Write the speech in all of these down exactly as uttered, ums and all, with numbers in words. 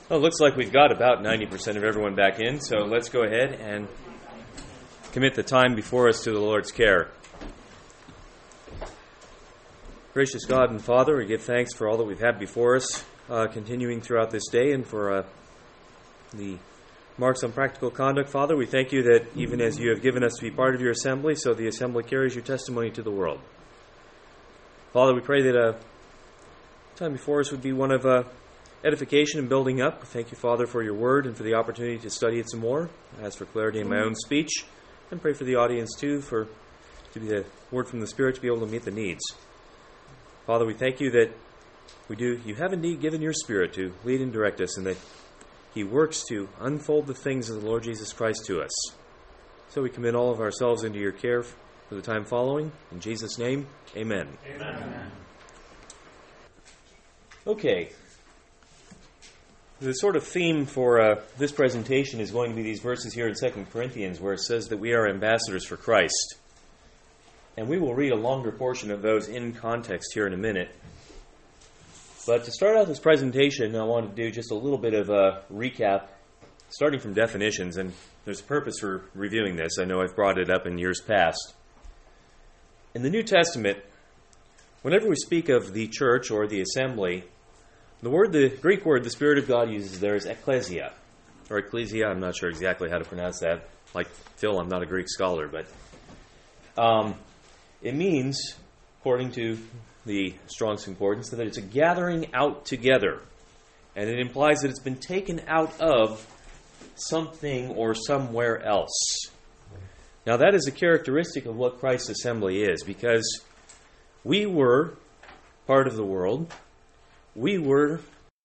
Well, it looks like we've got about ninety percent of everyone back in, so let's go ahead and commit the time before us to the Lord's care. Gracious God and Father, we give thanks for all that we've had before us, uh, continuing throughout this day, and for uh, the marks on practical conduct. Father, we thank you that even as you have given us to be part of your assembly, so the assembly carries your testimony to the world. Father, we pray that uh, the time before us would be one of uh, edification and building up. Thank you, Father, for your word and for the opportunity to study it some more. I ask for clarity in my own speech, and pray for the audience too, for to be the word from the Spirit to be able to meet the needs. Father, we thank you that we do. You have indeed given your Spirit to lead and direct us, and that He works to unfold the things of the Lord Jesus Christ to us. So we commit all of ourselves into your care for the time following. In Jesus' name, amen. Amen. Okay. The sort of theme for uh, this presentation is going to be these verses here in Second Corinthians, where it says that we are ambassadors for Christ. And we will read a longer portion of those in context here in a minute. But to start out this presentation, I want to do just a little bit of a recap, starting from definitions. And there's a purpose for reviewing this. I know I've brought it up in years past. In the New Testament, whenever we speak of the church or the assembly, the word, the Greek word the Spirit of God uses there is ekklesia, or ecclesia. I'm not sure exactly how to pronounce that. Like Phil, I'm not a Greek scholar, but um, it means, according to the Strong's Concordance, that it's a gathering out together, and it implies that it's been taken out of something or somewhere else. Now, that is a characteristic of what Christ's assembly is, because we were part of the world. We were,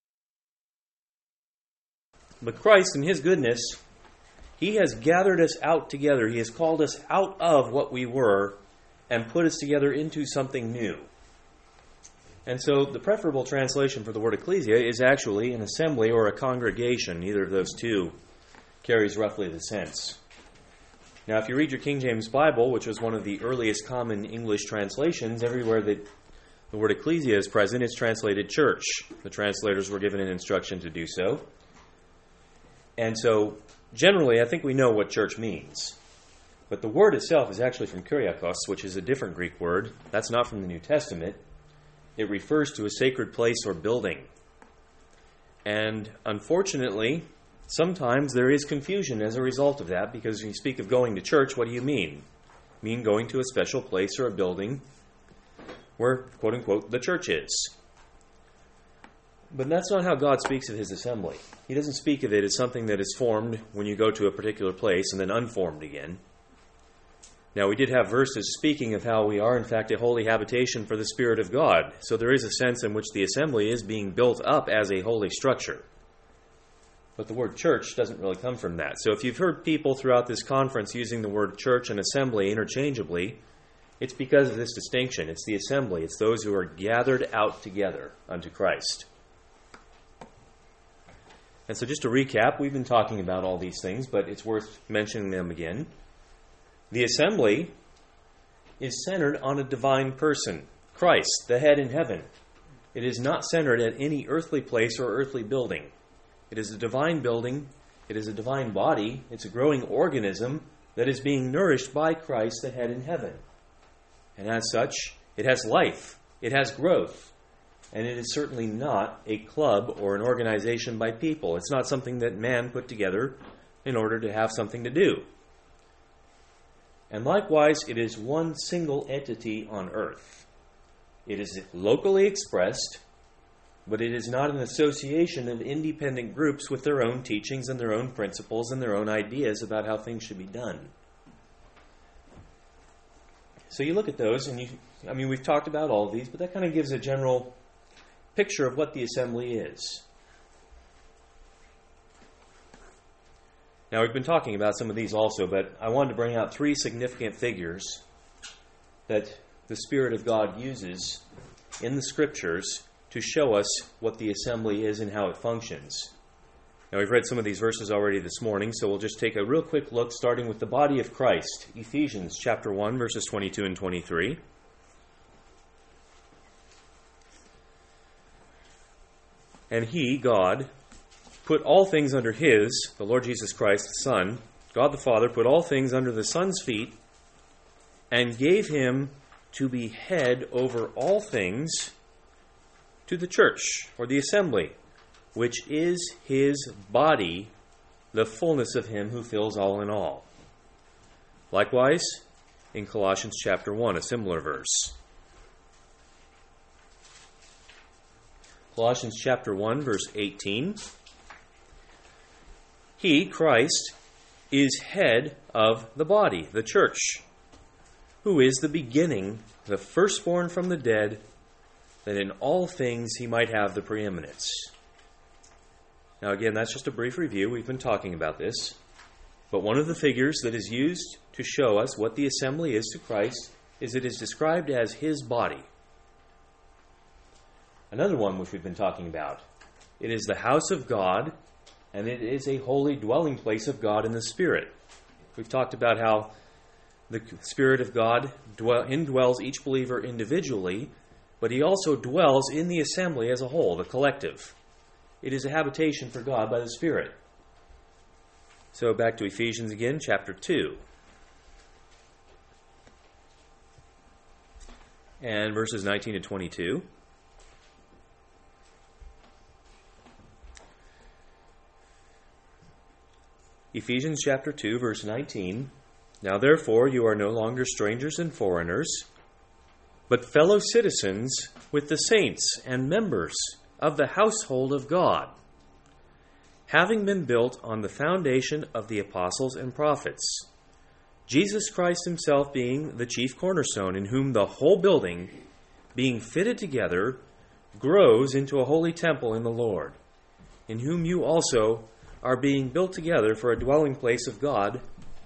but Christ in His goodness, He has gathered us out together. He has called us out of what we were and put us together into something new. And so the preferable translation for the word ecclesia is actually an assembly or a congregation. Either of those two carries roughly the sense. Now, if you read your King James Bible, which was one of the earliest common English translations, everywhere that the word ecclesia is present, it's translated church. The translators were given an instruction to do so. And so, generally, I think we know what church means. But the word itself is actually from kuriakos, which is a different Greek word. That's not from the New Testament. It refers to a sacred place or building. And unfortunately, sometimes there is confusion as a result of that, because when you speak of going to church, what do you mean? You mean going to a special place or a building where, quote-unquote, the church is. But that's not how God speaks of His assembly. He doesn't speak of it as something that is formed when you go to a particular place and then unformed again. Now, we did have verses speaking of how we are, in fact, a holy habitation for the Spirit of God. So there is a sense in which the assembly is being built up as a holy structure. But the word church doesn't really come from that. So if you've heard people throughout this conference using the word church and assembly interchangeably, it's because of this distinction. It's the assembly. It's those who are gathered out together unto Christ. And so just to recap, we've been talking about all these things, but it's worth mentioning them again. The assembly is centered on a divine person, Christ, the head in heaven. It is not centered at any earthly place or earthly building. It is a divine building. It is a divine body. It's a growing organism that is being nourished by Christ, the head in heaven. And as such, it has life, it has growth, and it is certainly not a club or an organization by people. It's not something that man put together in order to have something to do. And likewise, it is one single entity on earth. It is locally expressed, but it is not an association of independent groups with their own teachings and their own principles and their own ideas about how things should be done. So you look at those, and you, I mean, we've talked about all of these, but that kind of gives a general picture of what the assembly is. Now, we've been talking about some of these also, but I wanted to bring out three significant figures that the Spirit of God uses in the Scriptures to show us what the assembly is and how it functions. Now, we've read some of these verses already this morning, so we'll just take a real quick look, starting with the body of Christ. Ephesians chapter one, verses twenty-two and twenty-three. And He, God, put all things under his, the Lord Jesus Christ, the Son, God the Father, put all things under the Son's feet and gave him to be head over all things to the church, or the assembly, which is his body, the fullness of him who fills all in all. Likewise, in Colossians chapter one, a similar verse. Colossians chapter one, verse eighteen. He, Christ, is head of the body, the church, who is the beginning, the firstborn from the dead, that in all things he might have the preeminence. Now again, that's just a brief review. We've been talking about this. But one of the figures that is used to show us what the assembly is to Christ is it is described as his body. Another one which we've been talking about. It is the house of God, and it is a holy dwelling place of God in the Spirit. We've talked about how the Spirit of God dwell, indwells each believer individually, but he also dwells in the assembly as a whole, the collective. It is a habitation for God by the Spirit. So back to Ephesians again, chapter two. And verses nineteen to twenty-two. Ephesians chapter two, verse nineteen. Now therefore you are no longer strangers and foreigners, but fellow citizens with the saints and members of the household of God, having been built on the foundation of the apostles and prophets, Jesus Christ himself being the chief cornerstone, in whom the whole building, being fitted together, grows into a holy temple in the Lord, in whom you also are being built together for a dwelling place of God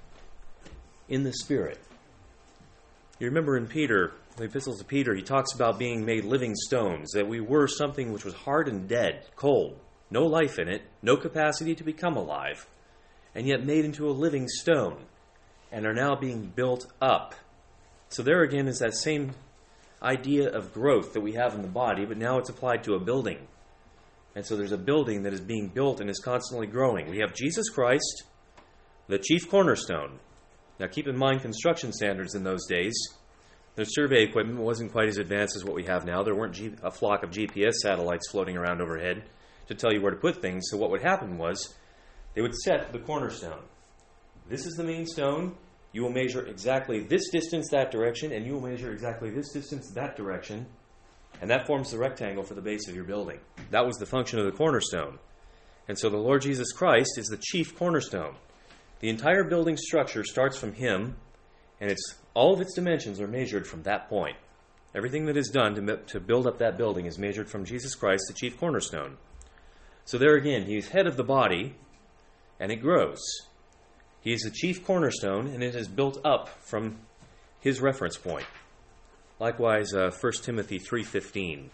in the Spirit. You remember in Peter, the epistles of Peter, he talks about being made living stones, that we were something which was hard and dead, cold, no life in it, no capacity to become alive, and yet made into a living stone, and are now being built up. So there again is that same idea of growth that we have in the body, but now it's applied to a building. And so there's a building that is being built and is constantly growing. We have Jesus Christ, the chief cornerstone. Now keep in mind construction standards in those days. Their survey equipment wasn't quite as advanced as what we have now. There weren't G- a flock of G P S satellites floating around overhead to tell you where to put things. So what would happen was they would set the cornerstone. This is the main stone. You will measure exactly this distance that direction, and you will measure exactly this distance that direction. And that forms the rectangle for the base of your building. That was the function of the cornerstone. And so the Lord Jesus Christ is the chief cornerstone. The entire building structure starts from him, and it's all of its dimensions are measured from that point. Everything that is done to, to build up that building is measured from Jesus Christ, the chief cornerstone. So there again, he is head of the body, and it grows. He is the chief cornerstone, and it is built up from his reference point. Likewise, uh, First Timothy three fifteen.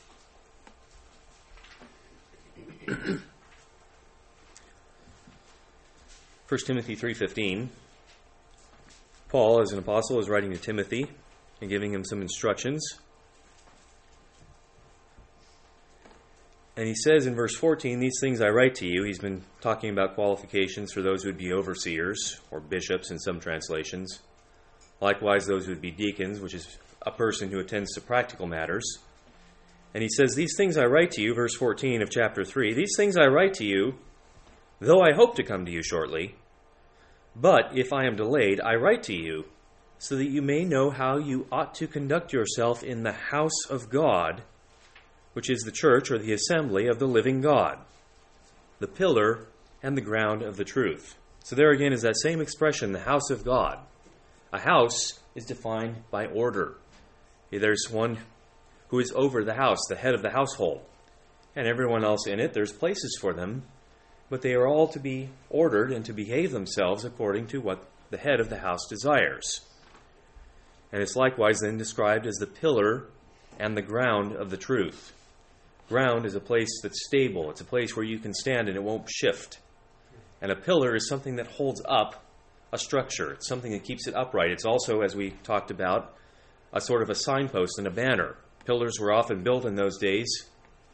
First Timothy three fifteen. Paul, as an apostle, is writing to Timothy and giving him some instructions. And he says in verse fourteen, "These things I write to you." He's been talking about qualifications for those who would be overseers, or bishops in some translations. Likewise, those who would be deacons, which is a person who attends to practical matters. And he says, "These things I write to you," verse fourteen of chapter three, "These things I write to you, though I hope to come to you shortly. But if I am delayed, I write to you, so that you may know how you ought to conduct yourself in the house of God, which is the church or the assembly of the living God, the pillar and the ground of the truth." So there again is that same expression, the house of God. A house is defined by order. There's one who is over the house, the head of the household, and everyone else in it, there's places for them, but they are all to be ordered and to behave themselves according to what the head of the house desires. And it's likewise then described as the pillar and the ground of the truth. Ground is a place that's stable. It's a place where you can stand and it won't shift. And a pillar is something that holds up a structure. It's something that keeps it upright. It's also, as we talked about, a sort of a signpost and a banner. Pillars were often built in those days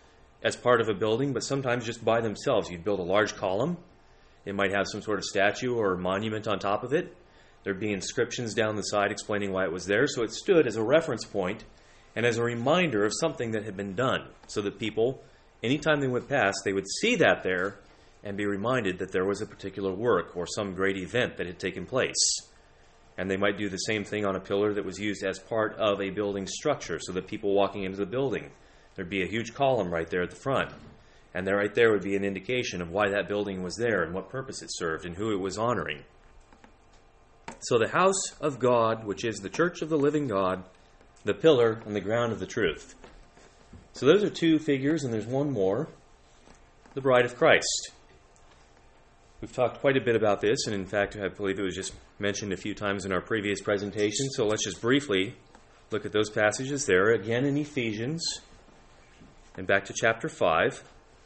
as part of a building, but sometimes just by themselves. You'd build a large column. It might have some sort of statue or monument on top of it. There'd be inscriptions down the side explaining why it was there. So it stood as a reference point and as a reminder of something that had been done, so that people, anytime they went past, they would see that there and be reminded that there was a particular work or some great event that had taken place. And they might do the same thing on a pillar that was used as part of a building structure, so that people walking into the building, there'd be a huge column right there at the front. And there, right there would be an indication of why that building was there and what purpose it served and who it was honoring. So the house of God, which is the church of the living God, the pillar and the ground of the truth. So those are two figures, and there's one more, the bride of Christ. We've talked quite a bit about this, and in fact, I believe it was just mentioned a few times in our previous presentation. So let's just briefly look at those passages there, again in Ephesians, and back to chapter five.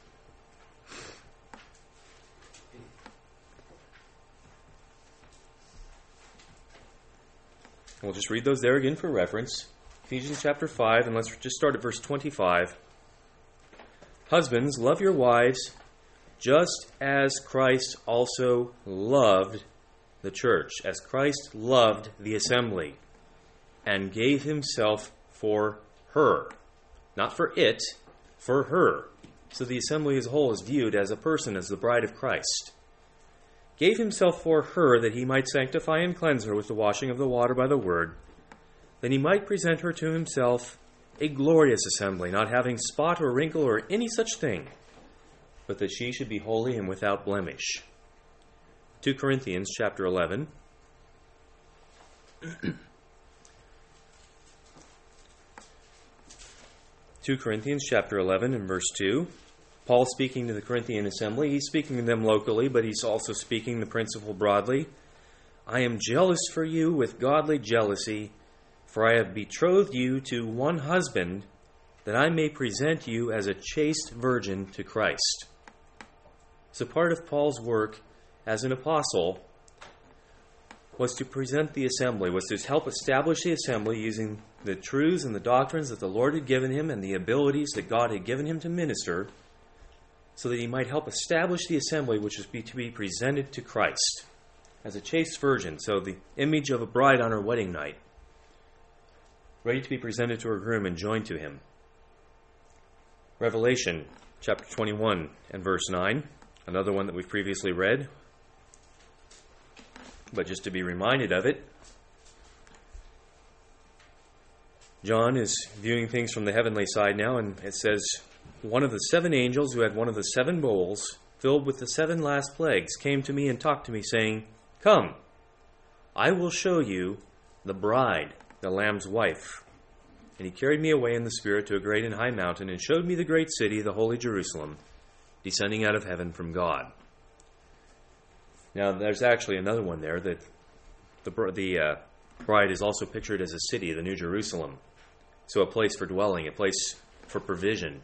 We'll just read those there again for reference. Ephesians chapter five, and let's just start at verse twenty-five. Husbands, love your wives, just as Christ also loved the church, as Christ loved the assembly, and gave himself for her. Not for it, for her. So the assembly as a whole is viewed as a person, as the bride of Christ. Gave himself for her, that he might sanctify and cleanse her with the washing of the water by the word, that he might present her to himself a glorious assembly, not having spot or wrinkle or any such thing, but that she should be holy and without blemish. Second Corinthians chapter eleven. Second Corinthians chapter eleven and verse two. Paul speaking to the Corinthian assembly. He's speaking to them locally, but he's also speaking the principle broadly. I am jealous for you with godly jealousy, for I have betrothed you to one husband, that I may present you as a chaste virgin to Christ. So part of Paul's work as an apostle was to present the assembly, was to help establish the assembly using the truths and the doctrines that the Lord had given him and the abilities that God had given him to minister, so that he might help establish the assembly, which was be, to be presented to Christ as a chaste virgin, so the image of a bride on her wedding night, ready to be presented to her groom and joined to him. Revelation chapter twenty-one and verse nine, another one that we've previously read, but just to be reminded of it. John is viewing things from the heavenly side now, and it says, one of the seven angels who had one of the seven bowls filled with the seven last plagues came to me and talked to me, saying, Come, I will show you the bride, the Lamb's wife. And he carried me away in the Spirit to a great and high mountain, and showed me the great city, the holy Jerusalem, descending out of heaven from God. Now, there's actually another one there, that the, the uh, bride is also pictured as a city, the New Jerusalem. So a place for dwelling, a place for provision.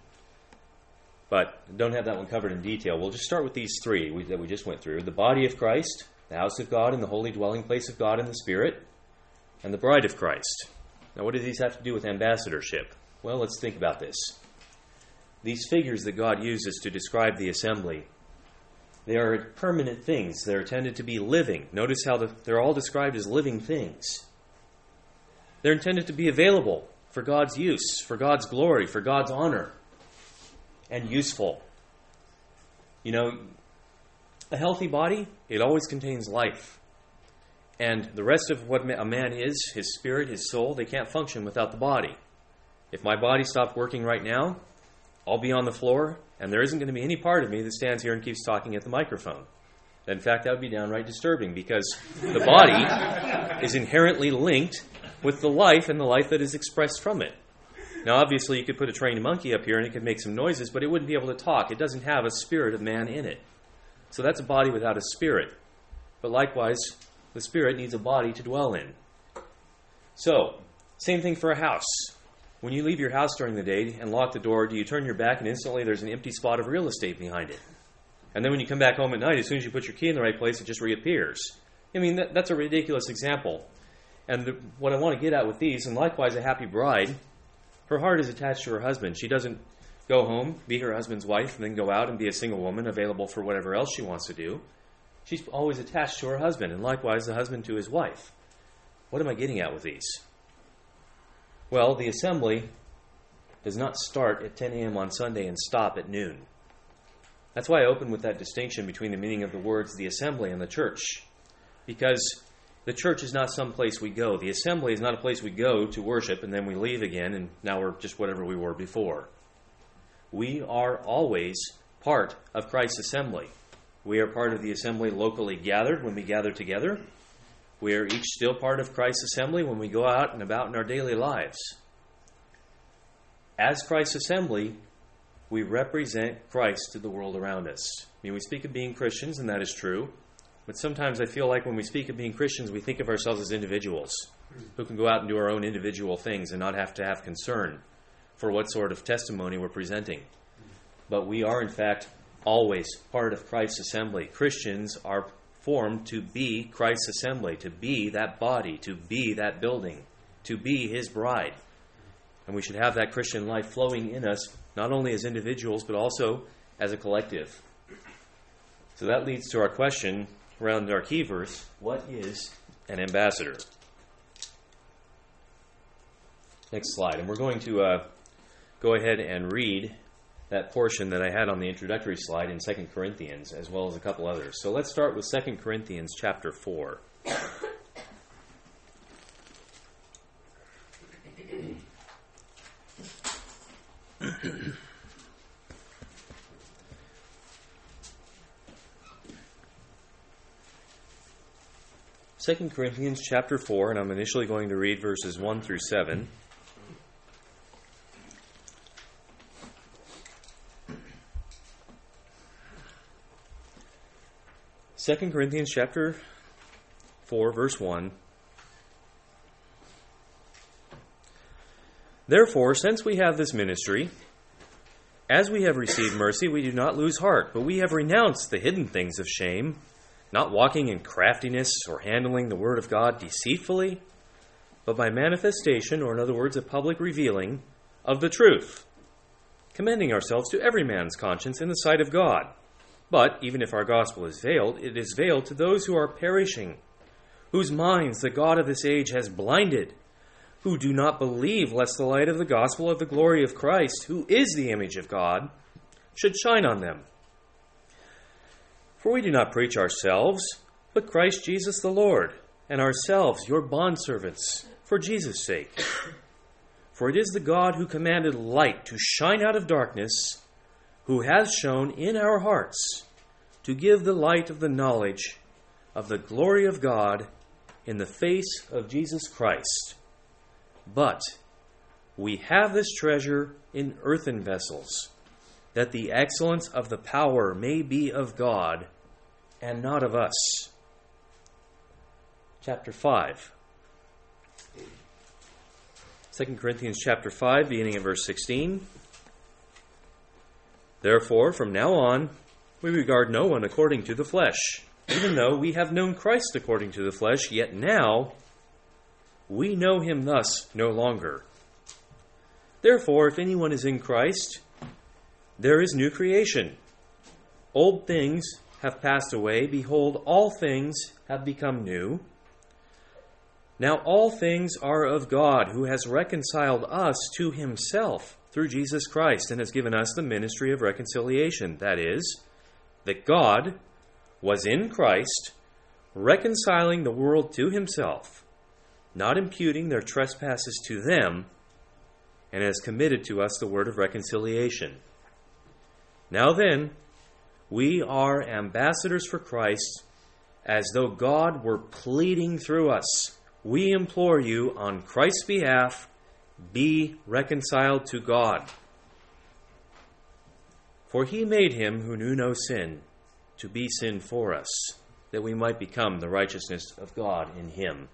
But don't have that one covered in detail. We'll just start with these three we, that we just went through. The body of Christ, the house of God, and the holy dwelling place of God in the Spirit, and the bride of Christ. Now, what do these have to do with ambassadorship? Well, let's think about this. These figures that God uses to describe the assembly, they are permanent things. They're intended to be living. Notice how the, they're all described as living things. They're intended to be available for God's use, for God's glory, for God's honor, and useful. You know, a healthy body, it always contains life. And the rest of what a man is, his spirit, his soul, they can't function without the body. If my body stopped working right now, I'll be on the floor, and there isn't going to be any part of me that stands here and keeps talking at the microphone. In fact, that would be downright disturbing, because the body is inherently linked with the life and the life that is expressed from it. Now, obviously, you could put a trained monkey up here and it could make some noises, but it wouldn't be able to talk. It doesn't have a spirit of man in it. So that's a body without a spirit. But likewise, the spirit needs a body to dwell in. So, same thing for a house. When you leave your house during the day and lock the door, do you turn your back and instantly there's an empty spot of real estate behind it? And then when you come back home at night, as soon as you put your key in the right place, it just reappears. I mean, that, that's a ridiculous example. And the, what I want to get at with these, and likewise a happy bride, her heart is attached to her husband. She doesn't go home, be her husband's wife, and then go out and be a single woman available for whatever else she wants to do. She's always attached to her husband, and likewise the husband to his wife. What am I getting at with these? Well, the assembly does not start at ten a.m. on Sunday and stop at noon. That's why I open with that distinction between the meaning of the words the assembly and the church. Because the church is not some place we go. The assembly is not a place we go to worship and then we leave again and now we're just whatever we were before. We are always part of Christ's assembly. We are part of the assembly locally gathered when we gather together. We are each still part of Christ's assembly when we go out and about in our daily lives. As Christ's assembly, we represent Christ to the world around us. I mean, we speak of being Christians, and that is true. But sometimes I feel like when we speak of being Christians, we think of ourselves as individuals who can go out and do our own individual things and not have to have concern for what sort of testimony we're presenting. But we are, in fact, always part of Christ's assembly. Christians are formed to be Christ's assembly, to be that body, to be that building, to be His bride. And we should have that Christian life flowing in us, not only as individuals, but also as a collective. So that leads to our question around our key verse: what is an ambassador? Next slide. And we're going to uh, go ahead and read that portion that I had on the introductory slide in Second Corinthians, as well as a couple others. So let's start with Second Corinthians chapter four. Second Corinthians chapter four, and I'm initially going to read verses one through seven. Second Corinthians chapter four, verse one. Therefore, since we have this ministry, as we have received mercy, we do not lose heart, but we have renounced the hidden things of shame, not walking in craftiness or handling the word of God deceitfully, but by manifestation, or in other words, a public revealing of the truth, commending ourselves to every man's conscience in the sight of God. But even if our gospel is veiled, it is veiled to those who are perishing, whose minds the God of this age has blinded, who do not believe, lest the light of the gospel of the glory of Christ, who is the image of God, should shine on them. For we do not preach ourselves, but Christ Jesus the Lord, and ourselves your bondservants, for Jesus' sake. For it is the God who commanded light to shine out of darkness, who has shown in our hearts to give the light of the knowledge of the glory of God in the face of Jesus Christ. But we have this treasure in earthen vessels, that the excellence of the power may be of God and not of us. Chapter five. Second Corinthians chapter five, beginning at verse sixteen. Therefore, from now on, we regard no one according to the flesh. Even though we have known Christ according to the flesh, yet now we know him thus no longer. Therefore, if anyone is in Christ, there is new creation. Old things have passed away. Behold, all things have become new. Now all things are of God, who has reconciled us to himself through Jesus Christ, and has given us the ministry of reconciliation. That is, that God was in Christ, reconciling the world to himself, not imputing their trespasses to them, and has committed to us the word of reconciliation. Now then, we are ambassadors for Christ, as though God were pleading through us. We implore you on Christ's behalf, be reconciled to God. For he made him who knew no sin to be sin for us, that we might become the righteousness of God in him.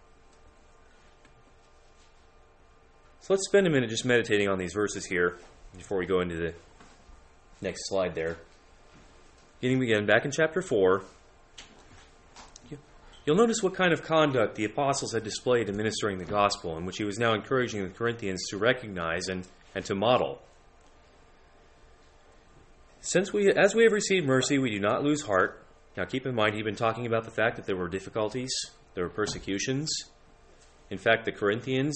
So let's spend a minute just meditating on these verses here before we go into the next slide there. Getting again back in chapter four, you'll notice what kind of conduct the apostles had displayed in ministering the gospel, in which he was now encouraging the Corinthians to recognize and, and to model. Since we, as we have received mercy, we do not lose heart. Now keep in mind, he'd been talking about the fact that there were difficulties, there were persecutions. In fact, the Corinthians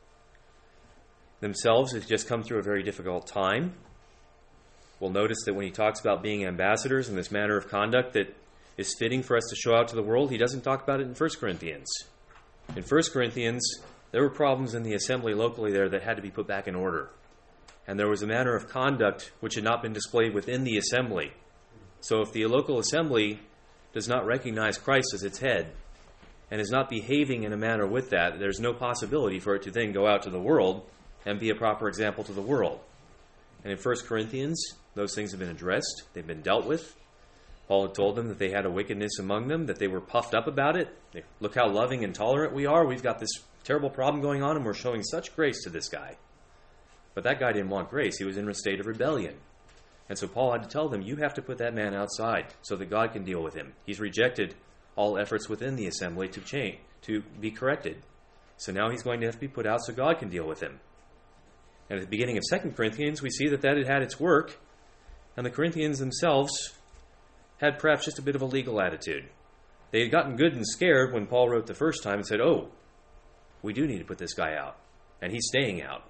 themselves have just come through a very difficult time. We'll notice that when he talks about being ambassadors and this manner of conduct that is fitting for us to show out to the world, he doesn't talk about it in First Corinthians. In First Corinthians, there were problems in the assembly locally there that had to be put back in order. And there was a manner of conduct which had not been displayed within the assembly. So if the local assembly does not recognize Christ as its head and is not behaving in a manner with that, there's no possibility for it to then go out to the world and be a proper example to the world. And in First Corinthians, those things have been addressed. They've been dealt with. Paul had told them that they had a wickedness among them, that they were puffed up about it. They, look how loving and tolerant we are. We've got this terrible problem going on, and we're showing such grace to this guy. But that guy didn't want grace. He was in a state of rebellion. And so Paul had to tell them, you have to put that man outside so that God can deal with him. He's rejected all efforts within the assembly to change, to be corrected. So now he's going to have to be put out so God can deal with him. And at the beginning of Second Corinthians, we see that that had had its work, and the Corinthians themselves had perhaps just a bit of a legal attitude. They had gotten good and scared when Paul wrote the first time and said, oh, we do need to put this guy out, and he's staying out.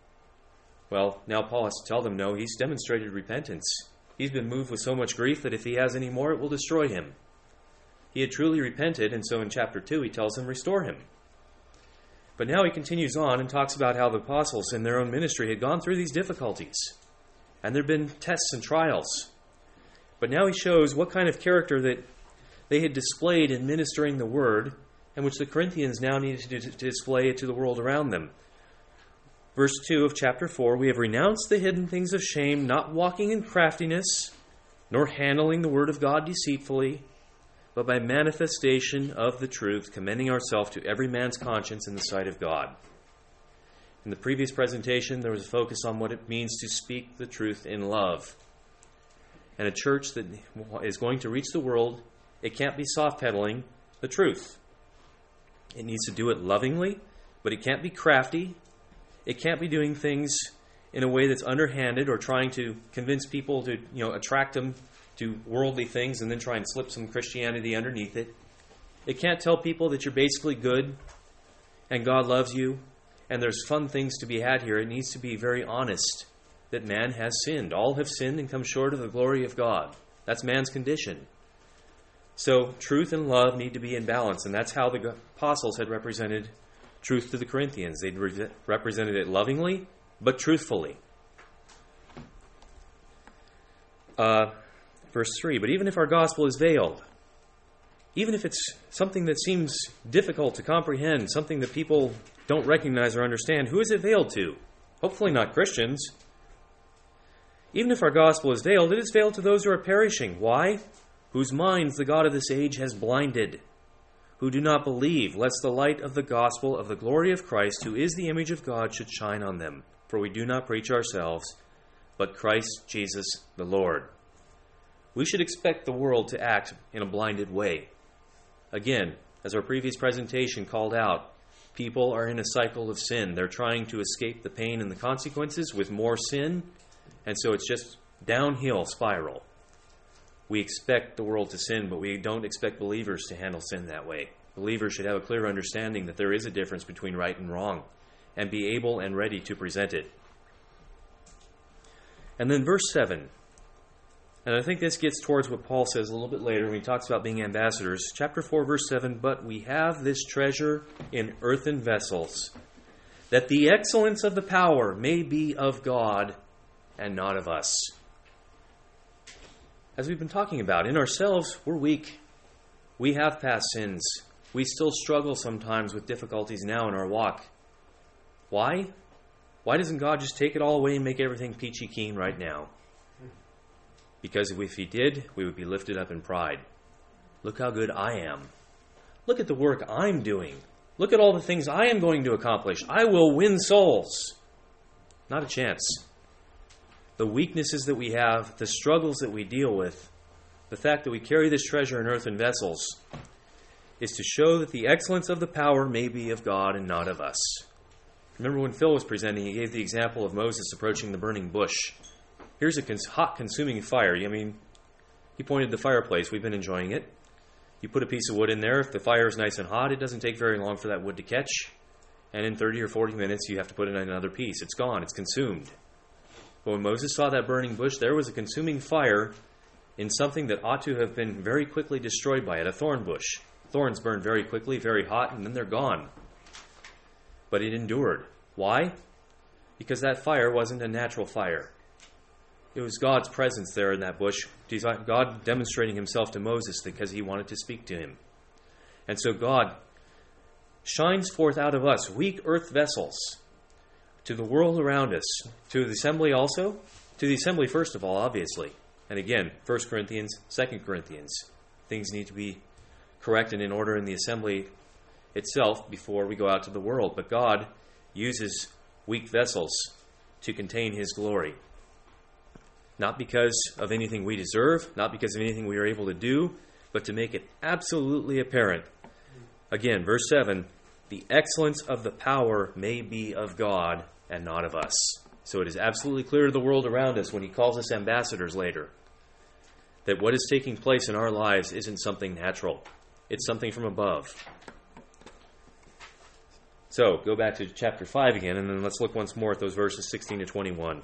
Well, now Paul has to tell them, no, he's demonstrated repentance. He's been moved with so much grief that if he has any more, it will destroy him. He had truly repented, and so in chapter two, he tells them, restore him. But now he continues on and talks about how the apostles in their own ministry had gone through these difficulties. And there have been tests and trials. But now he shows what kind of character that they had displayed in ministering the word, and which the Corinthians now needed to, to display it to the world around them. Verse two of chapter four, we have renounced the hidden things of shame, not walking in craftiness, nor handling the word of God deceitfully, but by manifestation of the truth, commending ourselves to every man's conscience in the sight of God. In the previous presentation, there was a focus on what it means to speak the truth in love. And a church that is going to reach the world, it can't be soft-pedaling the truth. It needs to do it lovingly, but it can't be crafty. It can't be doing things in a way that's underhanded or trying to convince people to, you know, attract them to worldly things and then try and slip some Christianity underneath it. It can't tell people that you're basically good and God loves you and there's fun things to be had here. It needs to be very honest that man has sinned. All have sinned and come short of the glory of God. That's man's condition. So truth and love need to be in balance, and that's how the apostles had represented truth to the Corinthians. They'd re- represented it lovingly, but truthfully. Uh, verse three, but even if our gospel is veiled, even if it's something that seems difficult to comprehend, something that people don't recognize or understand, who is it veiled to? Hopefully not Christians. Even if our gospel is veiled, it is veiled to those who are perishing. Why? Whose minds the God of this age has blinded, who do not believe, lest the light of the gospel of the glory of Christ, who is the image of God, should shine on them. For we do not preach ourselves, but Christ Jesus the Lord. We should expect the world to act in a blinded way. Again, as our previous presentation called out, people are in a cycle of sin. They're trying to escape the pain and the consequences with more sin, and so it's just downhill spiral. We expect the world to sin, but we don't expect believers to handle sin that way. Believers should have a clear understanding that there is a difference between right and wrong, and be able and ready to present it. And then verse seven, and I think this gets towards what Paul says a little bit later when he talks about being ambassadors. Chapter four, verse seven, but we have this treasure in earthen vessels, that the excellence of the power may be of God and not of us. As we've been talking about, in ourselves, we're weak. We have past sins. We still struggle sometimes with difficulties now in our walk. Why? Why doesn't God just take it all away and make everything peachy keen right now? Because if He did, we would be lifted up in pride. Look how good I am. Look at the work I'm doing. Look at all the things I am going to accomplish. I will win souls. Not a chance. The weaknesses that we have, the struggles that we deal with, the fact that we carry this treasure in earthen vessels, is to show that the excellence of the power may be of God and not of us. Remember when Phil was presenting, he gave the example of Moses approaching the burning bush. Here's a cons- hot consuming fire. I mean, he pointed the fireplace. We've been enjoying it. You put a piece of wood in there. If the fire is nice and hot, it doesn't take very long for that wood to catch. And in thirty or forty minutes, you have to put in another piece. It's gone. It's consumed. But when Moses saw that burning bush, there was a consuming fire in something that ought to have been very quickly destroyed by it, a thorn bush. Thorns burn very quickly, very hot, and then they're gone. But it endured. Why? Because that fire wasn't a natural fire. It was God's presence there in that bush, God demonstrating himself to Moses because he wanted to speak to him. And so God shines forth out of us, weak earth vessels, to the world around us, to the assembly also, to the assembly first of all, obviously. And again, First Corinthians, Second Corinthians. Things need to be correct and in order in the assembly itself before we go out to the world. But God uses weak vessels to contain his glory. Not because of anything we deserve, not because of anything we are able to do, but to make it absolutely apparent. Again, verse seven, the excellence of the power may be of God and not of us. So it is absolutely clear to the world around us when he calls us ambassadors later, that what is taking place in our lives isn't something natural. It's something from above. So, go back to chapter five again, and then let's look once more at those verses sixteen to twenty-one.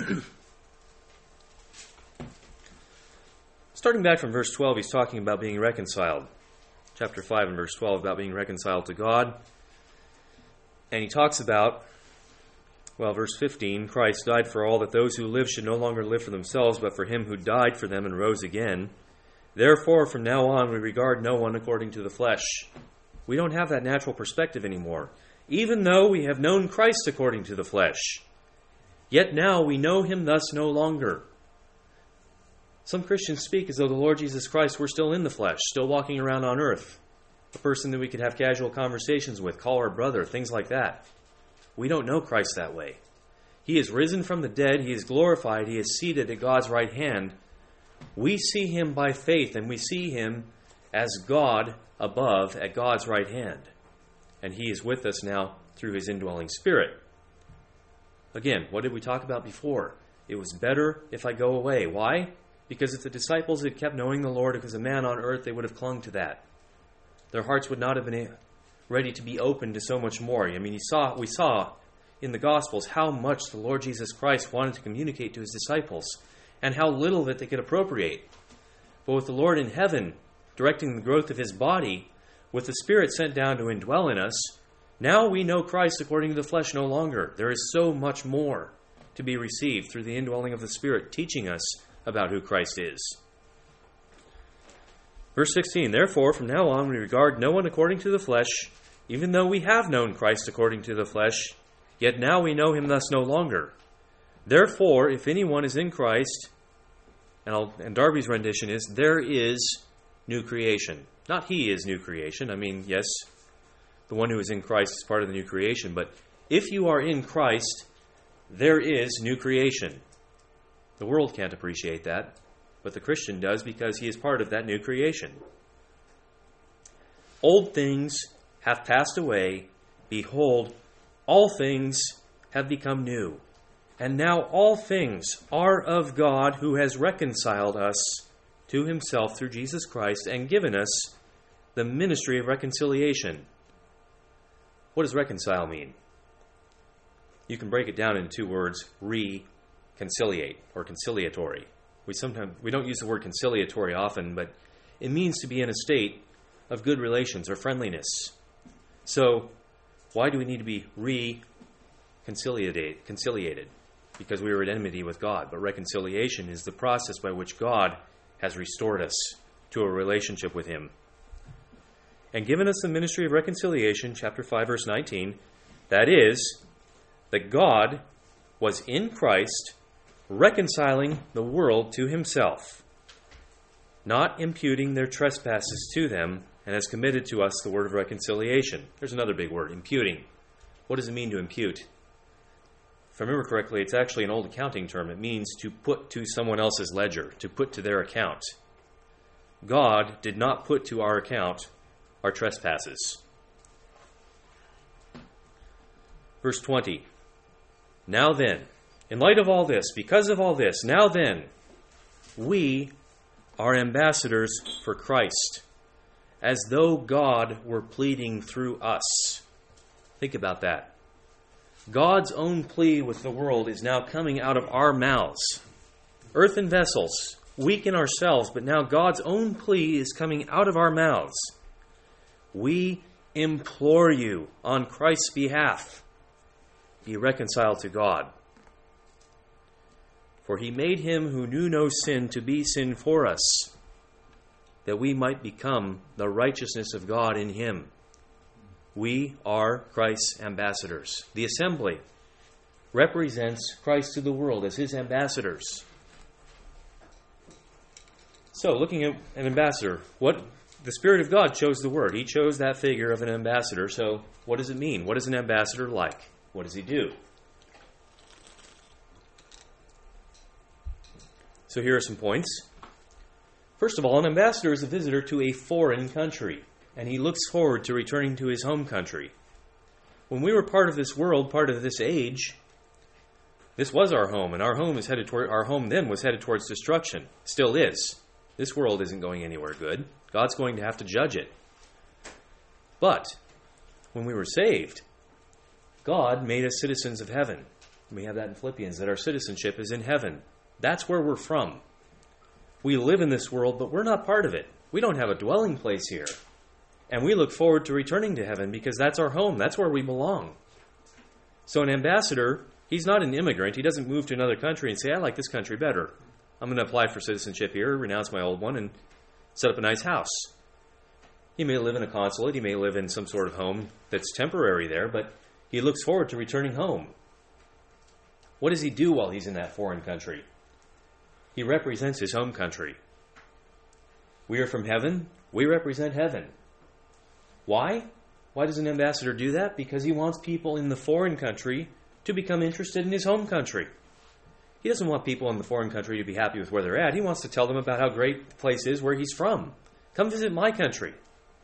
Starting back from verse twelve, he's talking about being reconciled. Chapter five and verse twelve, about being reconciled to God. And he talks about, well, verse fifteen, Christ died for all, that those who live should no longer live for themselves, but for him who died for them and rose again. Therefore, from now on, we regard no one according to the flesh. We don't have that natural perspective anymore. Even though we have known Christ according to the flesh, yet now we know him thus no longer. Some Christians speak as though the Lord Jesus Christ were still in the flesh, still walking around on earth, a person that we could have casual conversations with, call our brother, things like that. We don't know Christ that way. He is risen from the dead, he is glorified, he is seated at God's right hand. We see him by faith, and we see him as God above at God's right hand. And he is with us now through his indwelling Spirit. Again, what did we talk about before? It was better if I go away. Why? Because if the disciples had kept knowing the Lord as a man on earth, they would have clung to that. Their hearts would not have been ready to be open to so much more. I mean, you saw, we saw in the Gospels how much the Lord Jesus Christ wanted to communicate to his disciples and how little that they could appropriate. But with the Lord in heaven directing the growth of his body, with the Spirit sent down to indwell in us, now we know Christ according to the flesh no longer. There is so much more to be received through the indwelling of the Spirit, teaching us about who Christ is. Verse sixteen, therefore, from now on we regard no one according to the flesh, even though we have known Christ according to the flesh, yet now we know him thus no longer. Therefore, if anyone is in Christ, and, I'll, and Darby's rendition is, there is new creation. Not he is new creation. I mean, yes, the one who is in Christ is part of the new creation, but if you are in Christ, there is new creation. The world can't appreciate that, but the Christian does because he is part of that new creation. Old things have passed away. Behold, all things have become new. And now all things are of God, who has reconciled us to himself through Jesus Christ and given us the ministry of reconciliation. What does reconcile mean? You can break it down into two words, reconciliate or conciliatory. We sometimes we don't use the word conciliatory often, but it means to be in a state of good relations or friendliness. So, why do we need to be reconciliated? Conciliated? Because we were at enmity with God. But reconciliation is the process by which God has restored us to a relationship with him. And given us the ministry of reconciliation, chapter five, verse nineteen, that is, that God was in Christ reconciling the world to himself, not imputing their trespasses to them, and has committed to us the word of reconciliation. There's another big word, imputing. What does it mean to impute? If I remember correctly, it's actually an old accounting term. It means to put to someone else's ledger, to put to their account. God did not put to our account our trespasses. Verse twenty. Now then, In light of all this, because of all this, now then, we are ambassadors for Christ, as though God were pleading through us. Think about that. God's own plea with the world is now coming out of our mouths. Earthen vessels, weak in ourselves, but now God's own plea is coming out of our mouths. We implore you on Christ's behalf, be reconciled to God. For he made him who knew no sin to be sin for us, that we might become the righteousness of God in him. We are Christ's ambassadors. The assembly represents Christ to the world as his ambassadors. So, looking at an ambassador, what the Spirit of God chose the word. He chose that figure of an ambassador. So, what does it mean? What is an ambassador like? What does he do? So here are some points. First of all, an ambassador is a visitor to a foreign country, and he looks forward to returning to his home country. When we were part of this world, part of this age, this was our home, and our home is headed toward our home then was headed towards destruction. Still is. This world isn't going anywhere good. God's going to have to judge it. But when we were saved, God made us citizens of heaven. We have that in Philippians, that our citizenship is in heaven. That's where we're from. We live in this world, but we're not part of it. We don't have a dwelling place here. And we look forward to returning to heaven because that's our home. That's where we belong. So an ambassador, he's not an immigrant. He doesn't move to another country and say, I like this country better. I'm going to apply for citizenship here, renounce my old one, and set up a nice house. He may live in a consulate. He may live in some sort of home that's temporary there, but he looks forward to returning home. What does he do while he's in that foreign country? He represents his home country. We are from heaven. We represent heaven. Why? Why does an ambassador do that? Because he wants people in the foreign country to become interested in his home country. He doesn't want people in the foreign country to be happy with where they're at. He wants to tell them about how great the place is where he's from. Come visit my country.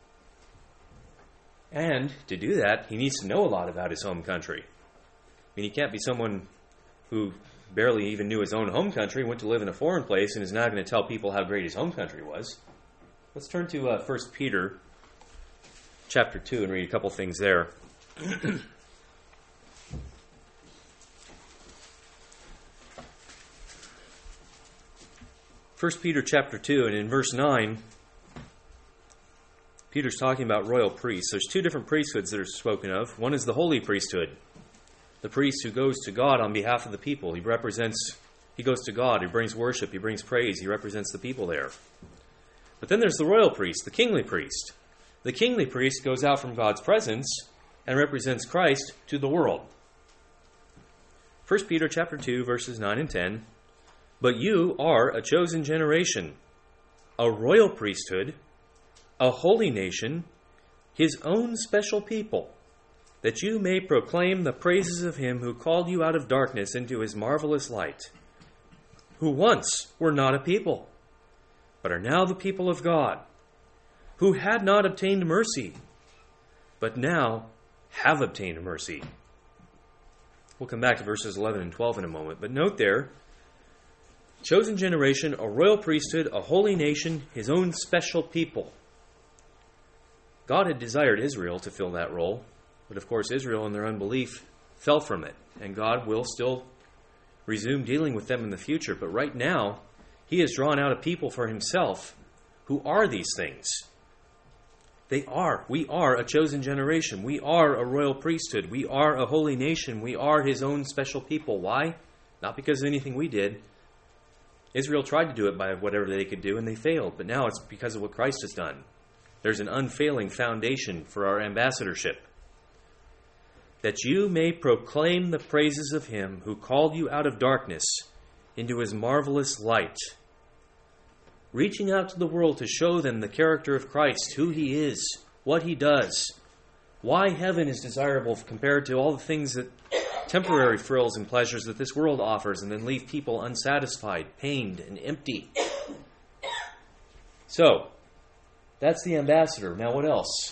And to do that, he needs to know a lot about his home country. I mean, he can't be someone who barely even knew his own home country, went to live in a foreign place, and is now going to tell people how great his home country was. Let's turn to uh, First Peter chapter two and read a couple things there. First Peter chapter two, and in verse nine, Peter's talking about royal priests. There's two different priesthoods that are spoken of. One is the holy priesthood. The priest who goes to God on behalf of the people. He represents, he goes to God, he brings worship, he brings praise, he represents the people there. But then there's the royal priest, the kingly priest. The kingly priest goes out from God's presence and represents Christ to the world. First Peter chapter two, verses nine and ten. But you are a chosen generation, a royal priesthood, a holy nation, his own special people, that you may proclaim the praises of him who called you out of darkness into his marvelous light, who once were not a people, but are now the people of God, who had not obtained mercy, but now have obtained mercy. We'll come back to verses eleven and twelve in a moment, but note there, chosen generation, a royal priesthood, a holy nation, his own special people. God had desired Israel to fill that role. But of course, Israel in their unbelief fell from it. And God will still resume dealing with them in the future. But right now, he has drawn out a people for himself who are these things. They are. We are a chosen generation. We are a royal priesthood. We are a holy nation. We are his own special people. Why? Not because of anything we did. Israel tried to do it by whatever they could do, and they failed. But now it's because of what Christ has done. There's an unfailing foundation for our ambassadorship. That you may proclaim the praises of him who called you out of darkness into his marvelous light. Reaching out to the world to show them the character of Christ, who he is, what he does, why heaven is desirable compared to all the things that temporary frills and pleasures that this world offers, and then leave people unsatisfied, pained, and empty. So, that's the ambassador. Now what else?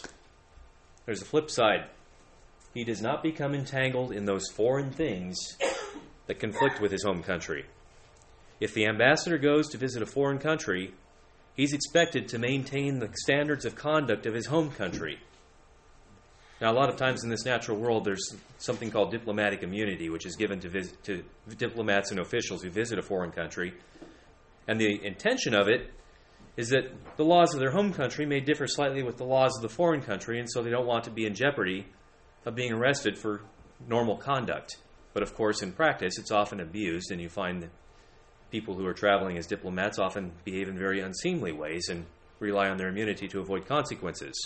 There's a flip side. He does not become entangled in those foreign things that conflict with his home country. If the ambassador goes to visit a foreign country, he's expected to maintain the standards of conduct of his home country. Now, a lot of times in this natural world, there's something called diplomatic immunity, which is given to, vis- to diplomats and officials who visit a foreign country. And the intention of it is that the laws of their home country may differ slightly with the laws of the foreign country, and so they don't want to be in jeopardy of being arrested for normal conduct. But of course, in practice, it's often abused, and you find that people who are traveling as diplomats often behave in very unseemly ways and rely on their immunity to avoid consequences.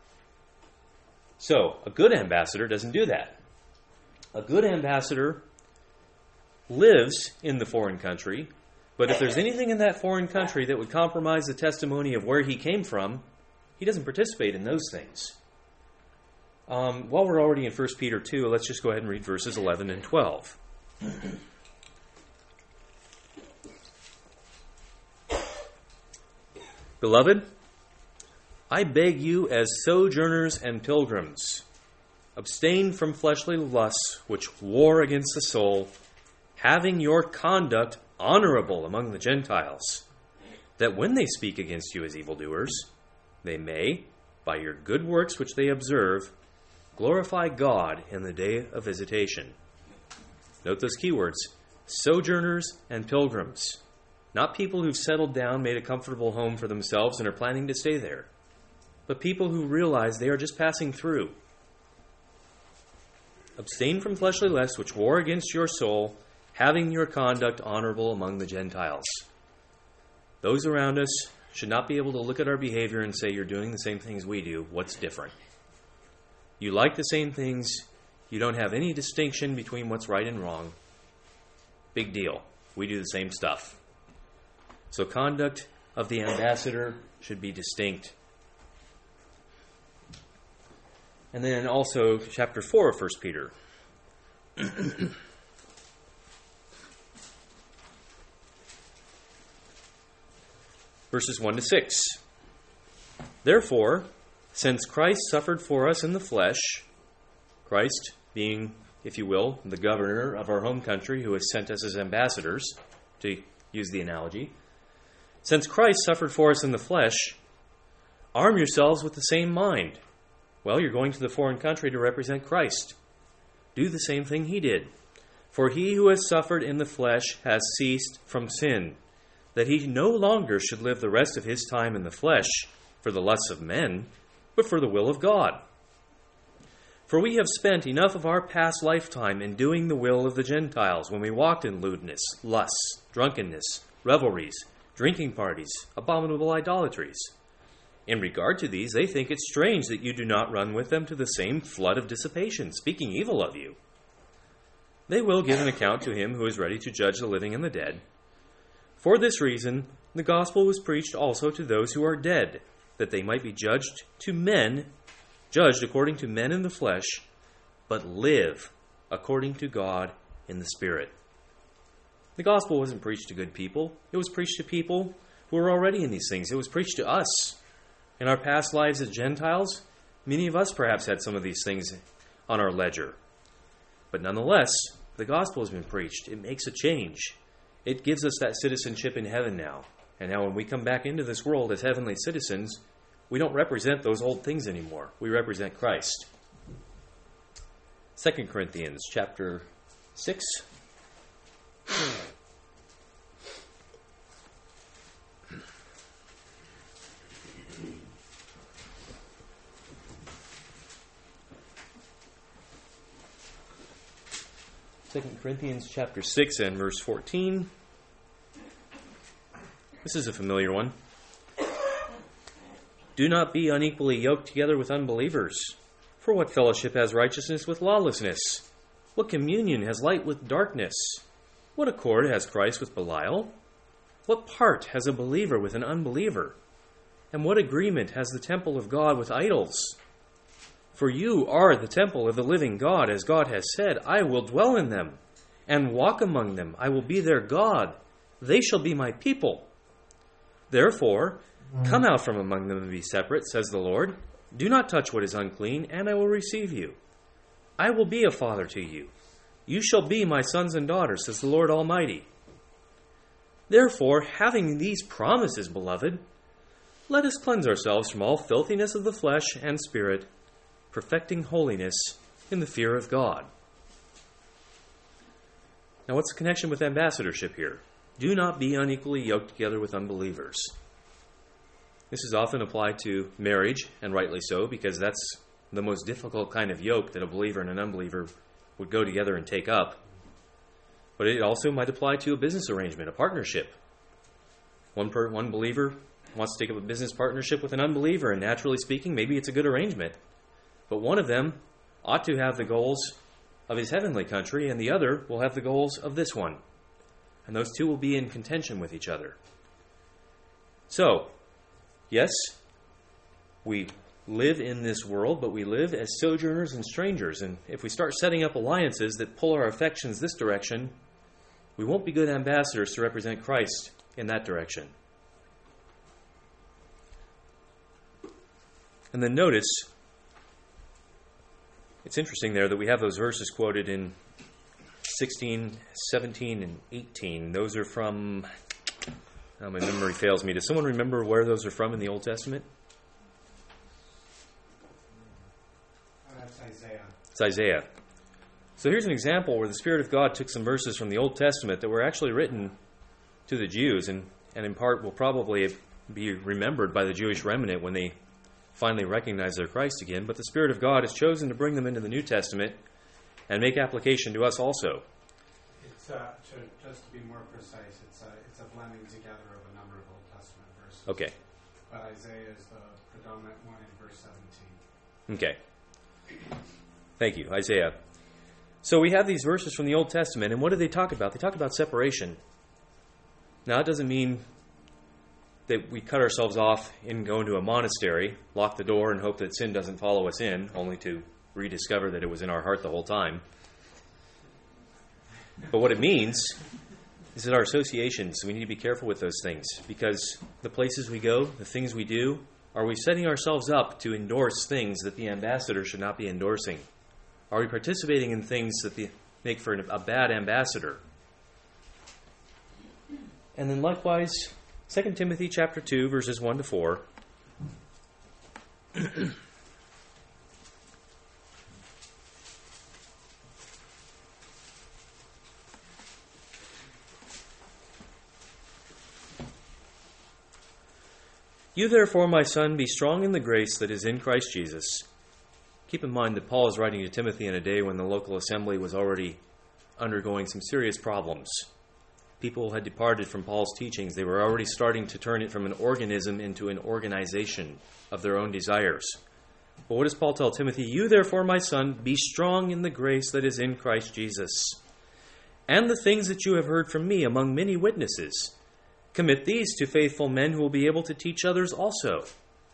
So, a good ambassador doesn't do that. A good ambassador lives in the foreign country, but if there's anything in that foreign country that would compromise the testimony of where he came from, he doesn't participate in those things. Um, while we're already in First Peter two, let's just go ahead and read verses eleven and twelve. Beloved, I beg you as sojourners and pilgrims, abstain from fleshly lusts which war against the soul, having your conduct honorable among the Gentiles, that when they speak against you as evildoers, they may, by your good works which they observe, glorify God in the day of visitation. Note those keywords, sojourners and pilgrims. Not people who've settled down, made a comfortable home for themselves, and are planning to stay there, but people who realize they are just passing through. Abstain from fleshly lusts which war against your soul, having your conduct honorable among the Gentiles. Those around us should not be able to look at our behavior and say, you're doing the same things we do. What's different? You like the same things. You don't have any distinction between what's right and wrong. Big deal. We do the same stuff. So conduct of the ambassador should be distinct. And then also chapter four of First Peter. Verses one to six. Therefore, since Christ suffered for us in the flesh, Christ being, if you will, the governor of our home country who has sent us as ambassadors, to use the analogy, since Christ suffered for us in the flesh, arm yourselves with the same mind. Well, you're going to the foreign country to represent Christ. Do the same thing he did. For he who has suffered in the flesh has ceased from sin, that he no longer should live the rest of his time in the flesh for the lusts of men, but for the will of God. For we have spent enough of our past lifetime in doing the will of the Gentiles, when we walked in lewdness, lusts, drunkenness, revelries, drinking parties, abominable idolatries. In regard to these, they think it strange that you do not run with them to the same flood of dissipation, speaking evil of you. They will give an account to him who is ready to judge the living and the dead. For this reason, the gospel was preached also to those who are dead, that they might be judged to men, judged according to men in the flesh, but live according to God in the Spirit. The gospel wasn't preached to good people. It was preached to people who were already in these things. It was preached to us. In our past lives as Gentiles, many of us perhaps had some of these things on our ledger. But nonetheless, the gospel has been preached. It makes a change. It gives us that citizenship in heaven now. And now when we come back into this world as heavenly citizens, we don't represent those old things anymore. We represent Christ. Second Corinthians chapter six. Second Corinthians chapter six and verse fourteen. This is a familiar one. Do not be unequally yoked together with unbelievers. For what fellowship has righteousness with lawlessness? What communion has light with darkness? What accord has Christ with Belial? What part has a believer with an unbeliever? And what agreement has the temple of God with idols? For you are the temple of the living God, as God has said, I will dwell in them and walk among them. I will be their God. They shall be my people. Therefore, come out from among them and be separate, says the Lord. Do not touch what is unclean, and I will receive you. I will be a father to you, You shall be my sons and daughters, says the Lord Almighty. Therefore, having these promises, beloved, let us cleanse ourselves from all filthiness of the flesh and spirit, perfecting holiness in the fear of God. Now, what's the connection with ambassadorship here? Do not be unequally yoked together with unbelievers. This is often applied to marriage, and rightly so, because that's the most difficult kind of yoke that a believer and an unbeliever would go together and take up. But it also might apply to a business arrangement, a partnership. One per, one believer wants to take up a business partnership with an unbeliever, and naturally speaking, maybe it's a good arrangement. But one of them ought to have the goals of his heavenly country, and the other will have the goals of this one. And those two will be in contention with each other. So, yes, we live in this world, but we live as sojourners and strangers. And if we start setting up alliances that pull our affections this direction, we won't be good ambassadors to represent Christ in that direction. And then notice, it's interesting there that we have those verses quoted in sixteen, seventeen, and eighteen. Those are from, oh, my memory fails me. Does someone remember where those are from in the Old Testament? That's Isaiah. It's Isaiah. So here's an example where the Spirit of God took some verses from the Old Testament that were actually written to the Jews, and, and in part will probably be remembered by the Jewish remnant when they finally recognize their Christ again. But the Spirit of God has chosen to bring them into the New Testament and make application to us also. It's uh, to, just to be more precise, it's a, it's a blending together of a number of Old Testament verses. Okay. But Isaiah is the predominant one in verse seventeen. Okay. Thank you, Isaiah. So we have these verses from the Old Testament, and what do they talk about? They talk about separation. Now, it doesn't mean that we cut ourselves off and go into a monastery, lock the door, and hope that sin doesn't follow us in, only to rediscover that it was in our heart the whole time. But what it means is that our associations, we need to be careful with those things, because the places we go, the things we do, are we setting ourselves up to endorse things that the ambassador should not be endorsing? Are we participating in things that the, make for a bad ambassador? And then likewise, Second Timothy chapter two, verses one to four. You therefore, my son, be strong in the grace that is in Christ Jesus. Keep in mind that Paul is writing to Timothy in a day when the local assembly was already undergoing some serious problems. People had departed from Paul's teachings. They were already starting to turn it from an organism into an organization of their own desires. But what does Paul tell Timothy? You therefore, my son, be strong in the grace that is in Christ Jesus. And the things that you have heard from me among many witnesses, commit these to faithful men who will be able to teach others also.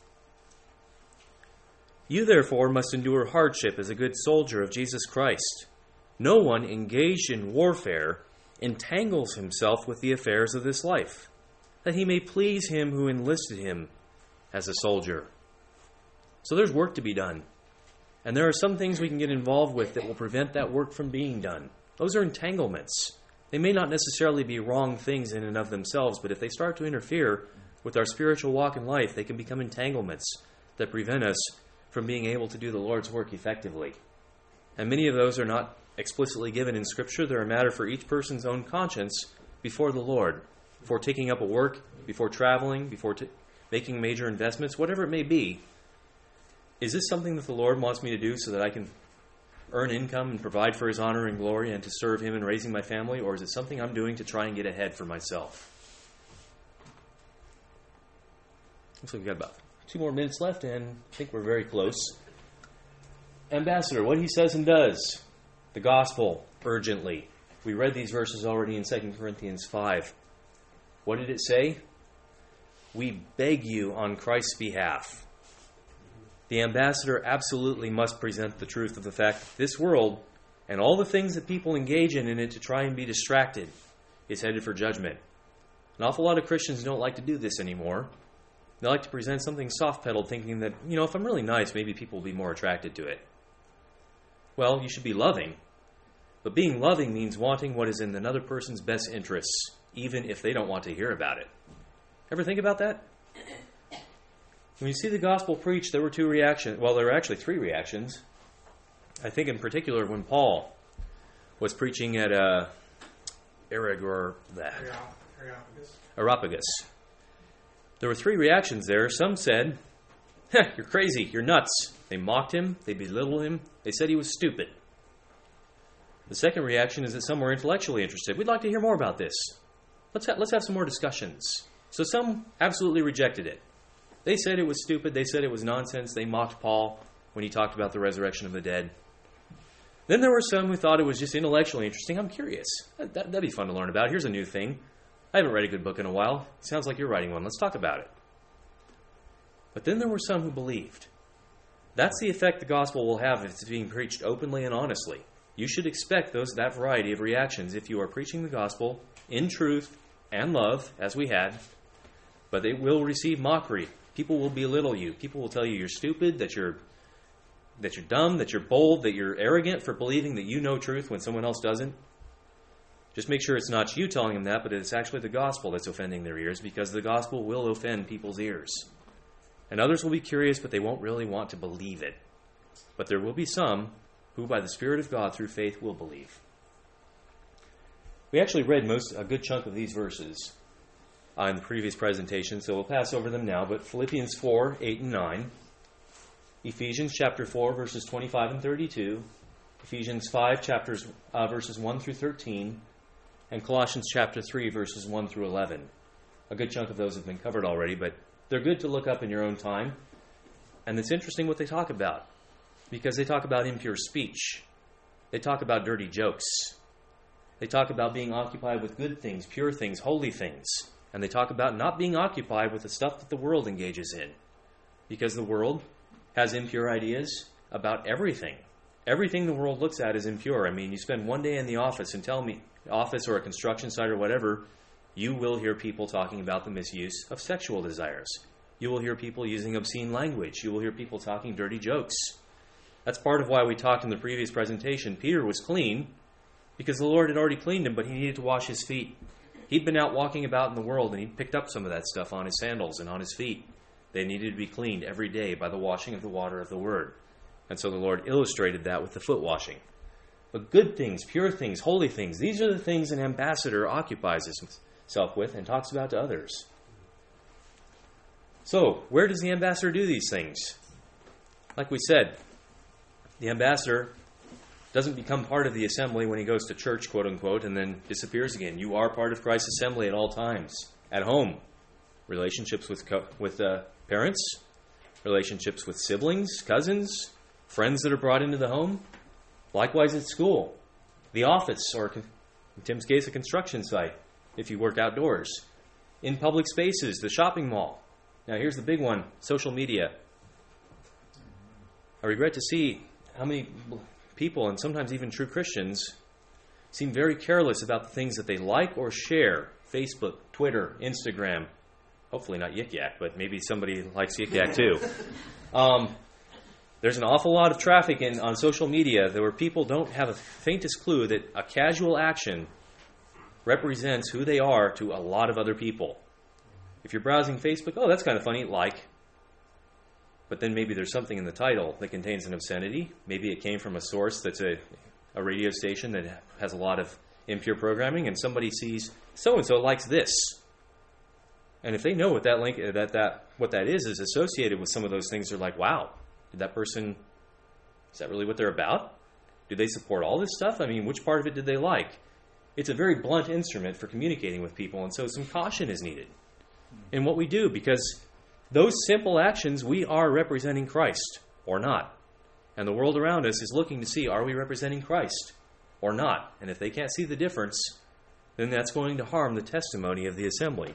You therefore must endure hardship as a good soldier of Jesus Christ. No one engaged in warfare entangles himself with the affairs of this life, that he may please him who enlisted him as a soldier. So there's work to be done. And there are some things we can get involved with that will prevent that work from being done. Those are entanglements. They may not necessarily be wrong things in and of themselves, but if they start to interfere with our spiritual walk in life, they can become entanglements that prevent us from being able to do the Lord's work effectively. And many of those are not explicitly given in Scripture. They're a matter for each person's own conscience before the Lord, before taking up a work, before traveling, before t- making major investments, whatever it may be. Is this something that the Lord wants me to do so that I can earn income and provide for His honor and glory and to serve Him in raising my family, or is it something I'm doing to try and get ahead for myself? Looks like we've got about two more minutes left, and I think we're very close. Ambassador, what he says and does. The gospel, urgently. We read these verses already in Second Corinthians five. What did it say? We beg you on Christ's behalf. The ambassador absolutely must present the truth of the fact that this world and all the things that people engage in in it to try and be distracted is headed for judgment. An awful lot of Christians don't like to do this anymore. They like to present something soft-pedaled, thinking that, you know, if I'm really nice, maybe people will be more attracted to it. Well, you should be loving, But being loving means wanting what is in another person's best interests, even if they don't want to hear about it. Ever think about that? When you see the gospel preached, there were two reactions. Well, there were actually three reactions. I think in particular when Paul was preaching at uh, Arag or that Areopagus. Areopagus. There were three reactions there. Some said, "Heh, you're crazy, you're nuts." They mocked him, they belittled him, they said he was stupid. The second reaction is that some were intellectually interested. We'd like to hear more about this. Let's ha- let's have some more discussions. So some absolutely rejected it. They said it was stupid, they said it was nonsense, they mocked Paul when he talked about the resurrection of the dead. Then there were some who thought it was just intellectually interesting. I'm curious. That, that, that'd be fun to learn about. Here's a new thing. I haven't read a good book in a while. It sounds like you're writing one. Let's talk about it. But then there were some who believed. That's the effect the gospel will have if it's being preached openly and honestly. You should expect those that variety of reactions if you are preaching the gospel in truth and love, as we had. But they will receive mockery. People will belittle you. People will tell you you're stupid, that you're that you're dumb, that you're bold, that you're arrogant for believing that you know truth when someone else doesn't. Just make sure it's not you telling them that, but it's actually the gospel that's offending their ears, because the gospel will offend people's ears. And others will be curious, but they won't really want to believe it. But there will be some who, by the Spirit of God, through faith, will believe. We actually read most a good chunk of these verses uh, in the previous presentation, so we'll pass over them now. But Philippians four, eight, and nine, Ephesians chapter four, verses twenty-five and thirty-two, Ephesians five, chapters uh, verses one through thirteen, and Colossians chapter three, verses one through eleven. A good chunk of those have been covered already, but they're good to look up in your own time. And it's interesting what they talk about, because they talk about impure speech. They talk about dirty jokes. They talk about being occupied with good things, pure things, holy things. And they talk about not being occupied with the stuff that the world engages in, because the world has impure ideas about everything. Everything the world looks at is impure. I mean, you spend one day in the office and tell me, office or a construction site or whatever, you will hear people talking about the misuse of sexual desires. You will hear people using obscene language. You will hear people talking dirty jokes. That's part of why we talked in the previous presentation. Peter was clean because the Lord had already cleaned him, but he needed to wash his feet. He'd been out walking about in the world, and he'd picked up some of that stuff on his sandals and on his feet. They needed to be cleaned every day by the washing of the water of the Word. And so the Lord illustrated that with the foot washing. But good things, pure things, holy things, these are the things an ambassador occupies himself with and talks about to others. So, where does the ambassador do these things? Like we said, the ambassador doesn't become part of the assembly when he goes to church, quote unquote, and then disappears again. You are part of Christ's assembly at all times. At home, relationships with co- with uh, parents, relationships with siblings, cousins, friends that are brought into the home. Likewise at school, the office, or in Tim's case, a construction site, if you work outdoors. In public spaces, the shopping mall. Now here's the big one, social media. I regret to see how many people, and sometimes even true Christians, seem very careless about the things that they like or share. Facebook, Twitter, Instagram. Hopefully not Yik Yak, but maybe somebody likes Yik Yak too. Um, there's an awful lot of traffic in, on social media where people don't have a faintest clue that a casual action represents who they are to a lot of other people. If you're browsing Facebook, oh, that's kind of funny, like. But then maybe there's something in the title that contains an obscenity. Maybe it came from a source that's a, a radio station that has a lot of impure programming, and somebody sees so-and-so likes this. And if they know what that link, that that what that is, is associated with some of those things, they're like, wow, did that person, is that really what they're about? Do they support all this stuff? I mean, which part of it did they like? It's a very blunt instrument for communicating with people, and so some caution is needed in what we do, because those simple actions, we are representing Christ or not. And the world around us is looking to see, are we representing Christ or not? And if they can't see the difference, then that's going to harm the testimony of the assembly.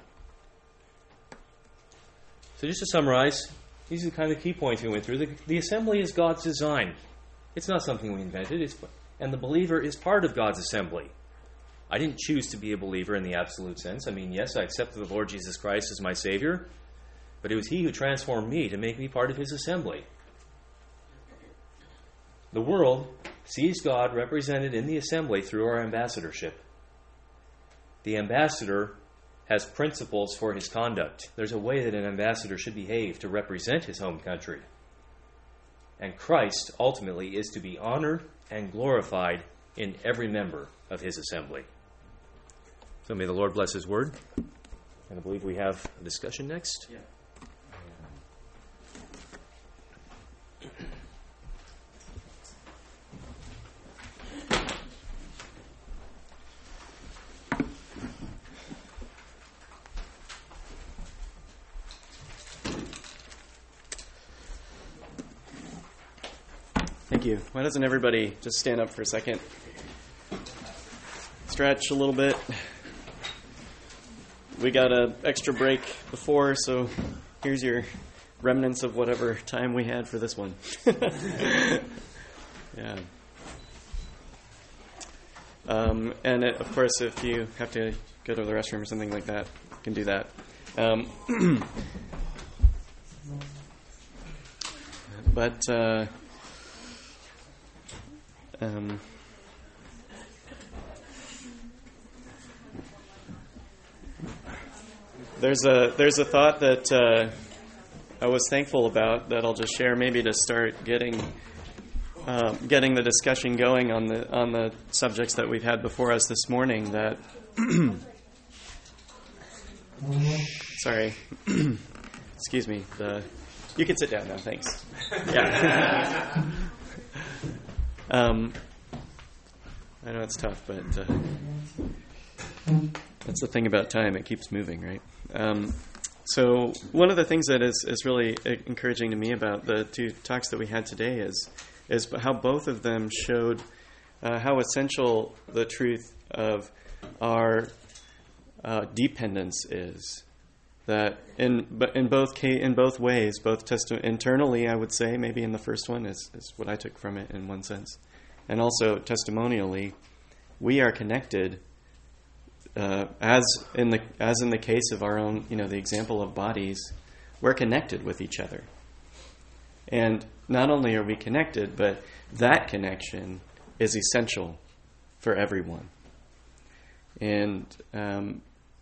So just to summarize, these are kind of the key points we went through. The, the assembly is God's design. It's not something we invented. It's, and the believer is part of God's assembly. I didn't choose to be a believer in the absolute sense. I mean, yes, I accepted the Lord Jesus Christ as my Savior, but it was He who transformed me to make me part of His assembly. The world sees God represented in the assembly through our ambassadorship. The ambassador has principles for his conduct. There's a way that an ambassador should behave to represent his home country. And Christ ultimately is to be honored and glorified in every member of his assembly. So may the Lord bless his word. And I believe we have a discussion next. Yeah. Thank you. Why doesn't everybody just stand up for a second? Stretch a little bit. We got an extra break before, so here's your remnants of whatever time we had for this one. Yeah. Um, and it, of course, if you have to go to the restroom or something like that, you can do that. Um, but uh, um, there's a there's a thought that uh, I was thankful about that I'll just share, maybe to start getting uh, getting the discussion going on the on the subjects that we've had before us this morning. That sorry, excuse me. The you can sit down now. Thanks. Yeah. um, I know it's tough, but uh, that's the thing about time. It keeps moving, right? Um, so one of the things that is, is really encouraging to me about the two talks that we had today is is how both of them showed uh, how essential the truth of our uh, dependence is. That in but in both ca- in both ways, both testi- internally, I would say, maybe in the first one is, is what I took from it in one sense, and also testimonially, we are connected. Uh, as in the as in the case of our own, you know, the example of bodies, we're connected with each other. And not only are we connected, but that connection is essential for everyone. And um,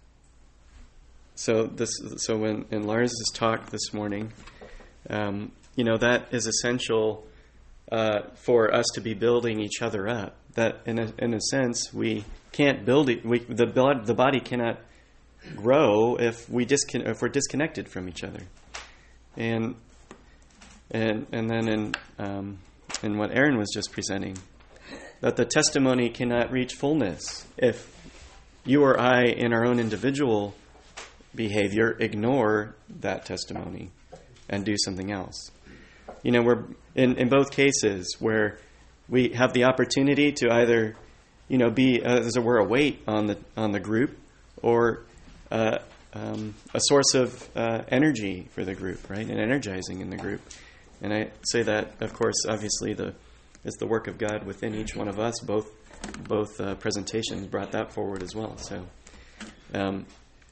so this, so when in Lars's talk this morning, um, you know, that is essential uh, for us to be building each other up. That in a, in a sense we can't build it. We, the the body cannot grow if we discon- if we're disconnected from each other. And and and then in um, in what Aaron was just presenting, that the testimony cannot reach fullness if you or I, in our own individual behavior, ignore that testimony and do something else. You know, we're in, in both cases where we have the opportunity to either, you know, be, uh, as it were, a weight on the on the group, or uh, um, a source of uh, energy for the group, right, and energizing in the group. And I say that, of course, obviously, the it's the work of God within each one of us. Both both uh, presentations brought that forward as well. So, um,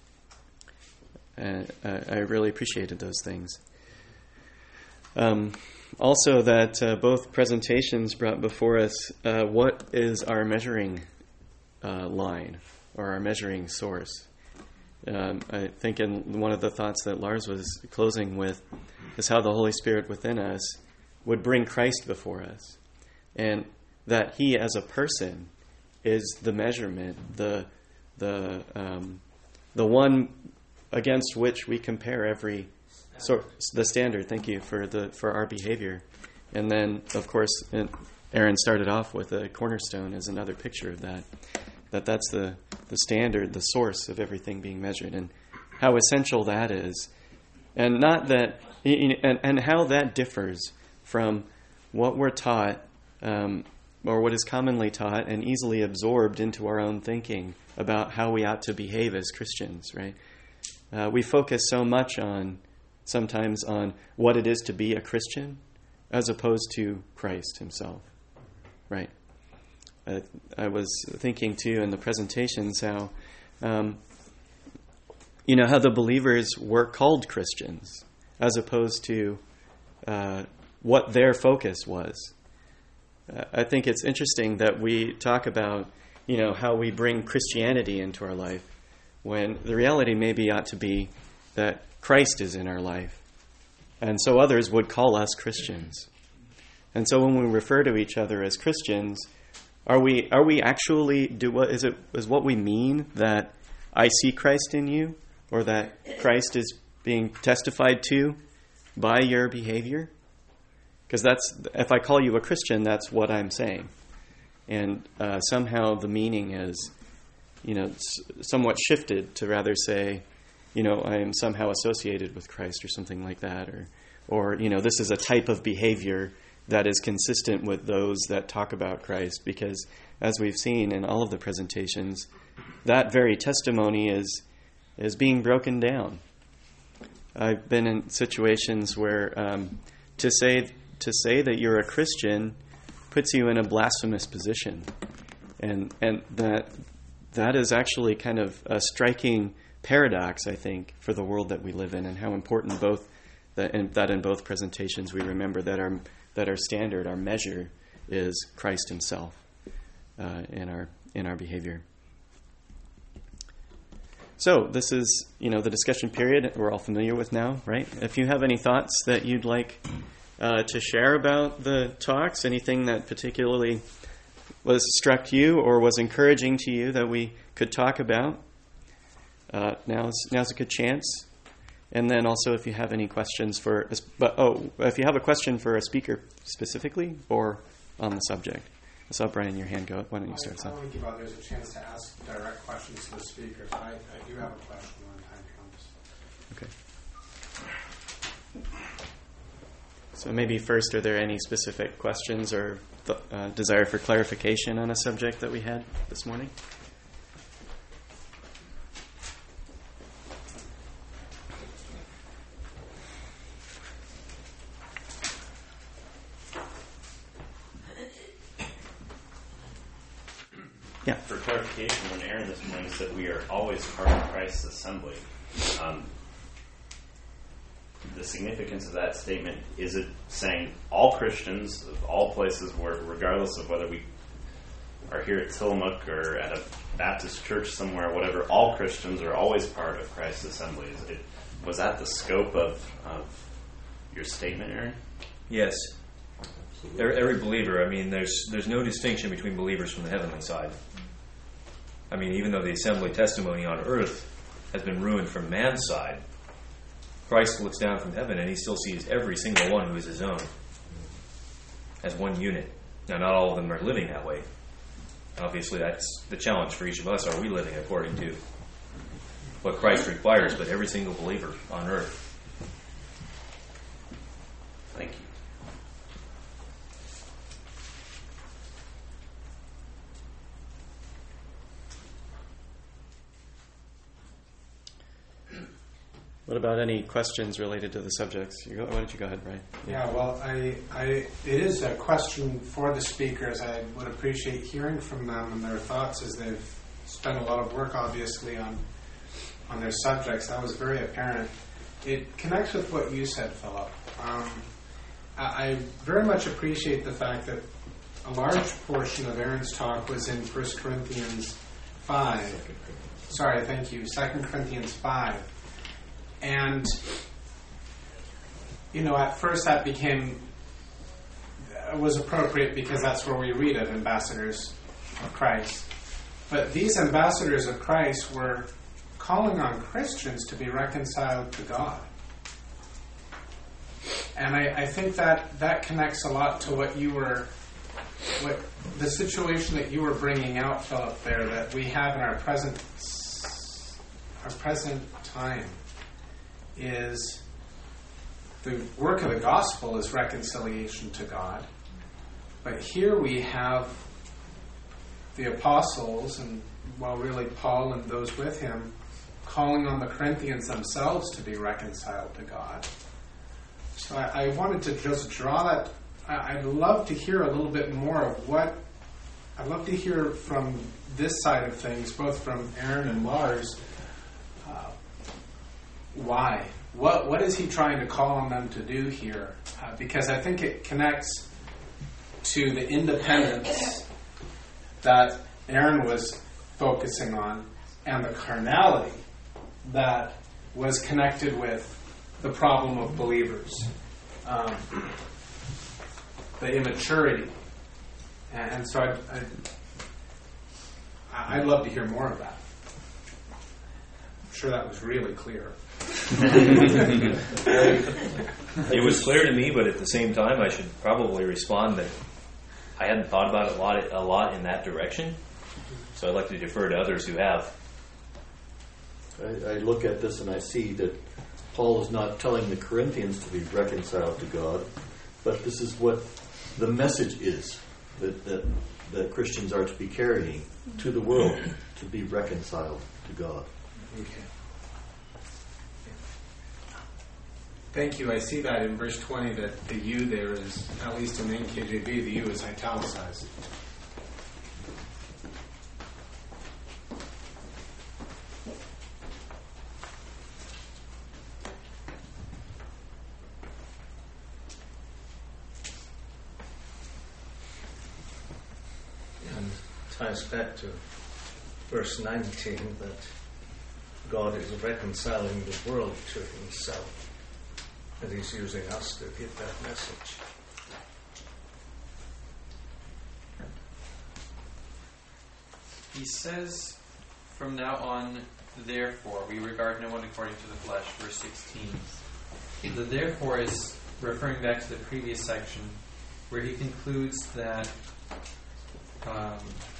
uh, I really appreciated those things. Um, also, that uh, both presentations brought before us uh, what is our measuring uh, line or our measuring source. Um, I think in one of the thoughts that Lars was closing with is how the Holy Spirit within us would bring Christ before us, and that He as a person is the measurement, the the um, the one against which we compare every. So the standard, thank you for the for our behavior, and then of course Aaron started off with a cornerstone as another picture of that. That that's the the standard, the source of everything being measured, and how essential that is, and not that, and and how that differs from what we're taught, um, or what is commonly taught and easily absorbed into our own thinking about how we ought to behave as Christians. Right? Uh, we focus so much on. Sometimes on what it is to be a Christian, as opposed to Christ Himself, right? Uh, I was thinking too in the presentations how, um, you know, how the believers were called Christians, as opposed to uh, what their focus was. Uh, I think it's interesting that we talk about, you know, how we bring Christianity into our life, when the reality maybe ought to be that Christ is in our life. And so others would call us Christians. And so when we refer to each other as Christians, are we are we actually do what is it is what we mean that I see Christ in you, or that Christ is being testified to by your behavior? Because that's, if I call you a Christian, that's what I'm saying. And uh, somehow the meaning is, you know, s- somewhat shifted to rather say, you know, I am somehow associated with Christ or something like that. Or, or, you know, this is a type of behavior that is consistent with those that talk about Christ. Because as we've seen in all of the presentations, that very testimony is is being broken down. I've been in situations where um, to say to say that you're a Christian puts you in a blasphemous position, and and that that is actually kind of a striking paradox, I think, for the world that we live in, and how important both that in, that in both presentations we remember that our that our standard, our measure, is Christ Himself uh, in our in our behavior. So this is, you know, the discussion period we're all familiar with now, right? If you have any thoughts that you'd like uh, to share about the talks, anything that particularly was struck you or was encouraging to you that we could talk about, uh, now's now's a good chance. And then also, if you have any questions for, but oh, if you have a question for a speaker specifically or on the subject. I saw Brian, your hand go up. Why don't you start? I want to give others a chance to ask direct questions to the speakers. I, I do have a question when time comes. Okay. So maybe first, are there any specific questions or th- uh, desire for clarification on a subject that we had this morning? Yeah. For clarification, when Aaron this morning said we are always part of Christ's assembly, um, the significance of that statement, is it saying all Christians of all places, where, regardless of whether we are here at Tillamook or at a Baptist church somewhere, whatever, all Christians are always part of Christ's assembly? Is it, was that the scope of, of your statement, Aaron? Yes. Every, every believer, I mean, there's there's no distinction between believers from the heavenly side. I mean, even though the assembly testimony on earth has been ruined from man's side, Christ looks down from heaven and He still sees every single one who is His own as one unit. Now, not all of them are living that way. Obviously, that's the challenge for each of us. Are we living according to what Christ requires? But every single believer on earth. Thank you. What about any questions related to the subjects? You go, why don't you go ahead, Brian? Yeah, well, I, I, it is a question for the speakers. I would appreciate hearing from them and their thoughts, as they've spent a lot of work, obviously, on on their subjects. That was very apparent. It connects with what you said, Philip. Um, I, I very much appreciate the fact that a large portion of Aaron's talk was in First Corinthians five. Sorry, thank you. Second Corinthians five. And, you know, at first that became, uh, was appropriate because that's where we read of ambassadors of Christ. But these ambassadors of Christ were calling on Christians to be reconciled to God. And I, I think that that connects a lot to what you were, what the situation that you were bringing out, Philip, there, that we have in our present, our present time. Is the work of the gospel is reconciliation to God. But here we have the apostles, and well, really Paul and those with him, calling on the Corinthians themselves to be reconciled to God. So I, I wanted to just draw that. I, I'd love to hear a little bit more of what, I'd love to hear from this side of things, both from Aaron and Lars. Why? What What is he trying to call on them to do here? Uh, because I think it connects to the independence that Aaron was focusing on and the carnality that was connected with the problem of believers, um, the immaturity. And, and so I'd, I'd, I'd love to hear more of that. I'm sure that was really clear. It was clear to me, but at the same time, I should probably respond that I hadn't thought about it a lot, a lot in that direction. So I'd like to defer to others who have. I, I look at this and I see that Paul is not telling the Corinthians to be reconciled to God, but this is what the message is that, that, that Christians are to be carrying to the world, to be reconciled to God. Okay. Thank you. I see that in verse twenty that the you there is, at least in the N K J V, the you is italicized. And ties back to verse nineteen that God is reconciling the world to himself. And he's using us to give that message. He says, from now on, therefore, we regard no one according to the flesh, verse sixteen. The therefore is referring back to the previous section where he concludes that, um,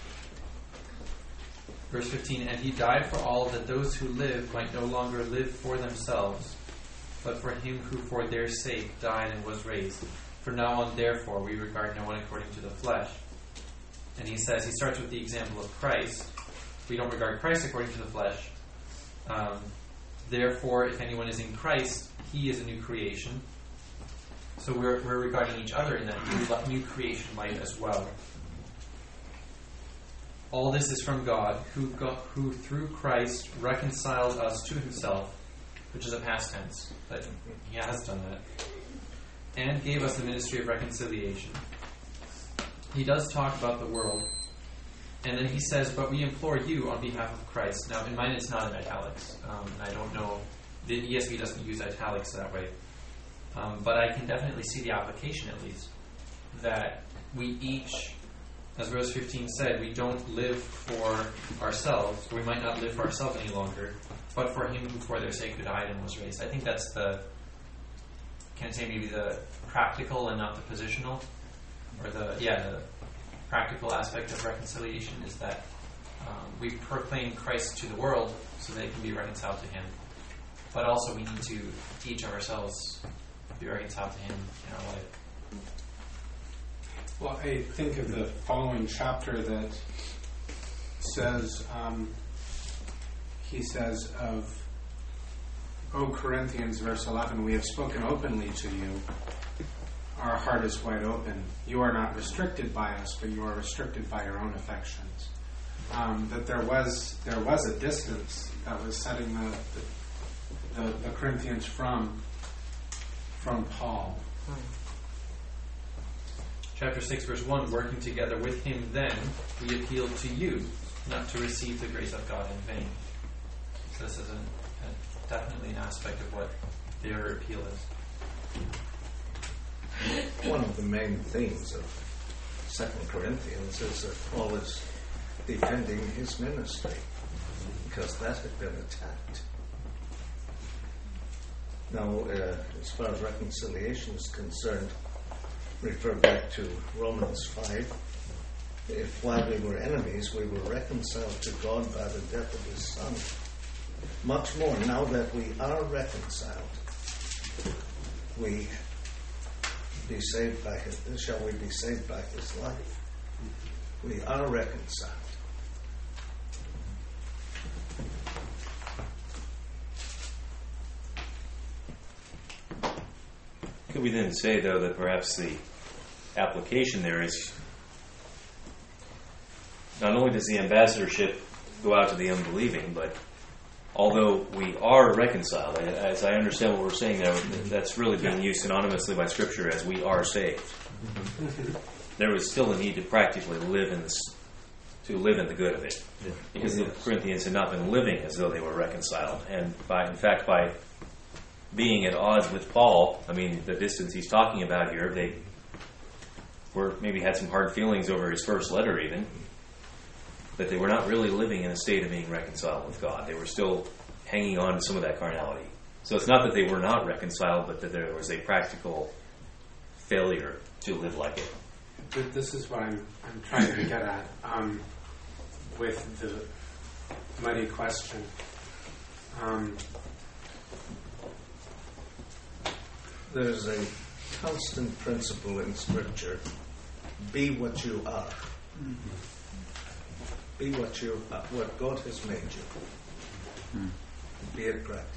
verse fifteen, and he died for all that those who live might no longer live for themselves, but for him who for their sake died and was raised. From now on, therefore, we regard no one according to the flesh. And he says, he starts with the example of Christ. We don't regard Christ according to the flesh. Um, therefore, if anyone is in Christ, he is a new creation. So we're, we're regarding each other in that new, new creation light as well. All this is from God, who, got, who through Christ reconciled us to himself, which is a past tense, but he has done that, and gave us the ministry of reconciliation. He does talk about the world, and then he says, but we implore you on behalf of Christ. Now, in mine it's not in italics, um, and I don't know, the E S V doesn't use italics that way, um, but I can definitely see the application at least, that we each, as verse fifteen said, we don't live for ourselves, or we might not live for ourselves any longer, but for him who for their sake who died and was raised. I think that's the, can I say maybe the practical and not the positional? Or the, yeah, the practical aspect of reconciliation is that um, we proclaim Christ to the world so they can be reconciled to him. But also we need to, each of ourselves, be reconciled to him in our life. Well, I think of the following chapter that says, um, he says of, O Corinthians, verse eleven, we have spoken openly to you. Our heart is wide open. You are not restricted by us, but you are restricted by your own affections. Um, that there was there was a distance that was setting the the, the, the Corinthians from from Paul. Chapter six, verse one, working together with him then, we appeal to you, not to receive the grace of God in vain. So this is an, a, definitely an aspect of what their appeal is. One of the main themes of Second Corinthians is that Paul is defending his ministry because that had been attacked. Now, uh, as far as reconciliation is concerned, refer back to Romans five. If while we were enemies, we were reconciled to God by the death of his Son. Much more, now that we are reconciled, we be saved by his, shall we be saved by his life? We are reconciled. Could we then say, though, that perhaps the application there is not only does the ambassadorship go out to the unbelieving, but although we are reconciled, as I understand what we're saying there, that's really being used synonymously by Scripture as we are saved. there was still a need to practically live in this, to live in the good of it, Yeah. because the Corinthians had not been living as though they were reconciled, and by in fact by being at odds with Paul, I mean the distance he's talking about here, they were maybe had some hard feelings over his first letter even, that they were not really living in a state of being reconciled with God. They were still hanging on to some of that carnality. So it's not that they were not reconciled, but that there was a practical failure to live like it. Th- This is what I'm, I'm trying to get at um, with the muddy question. Um, There's a constant principle in Scripture: be what you are. Be what you are, what God has made you. Hmm. Be it practically.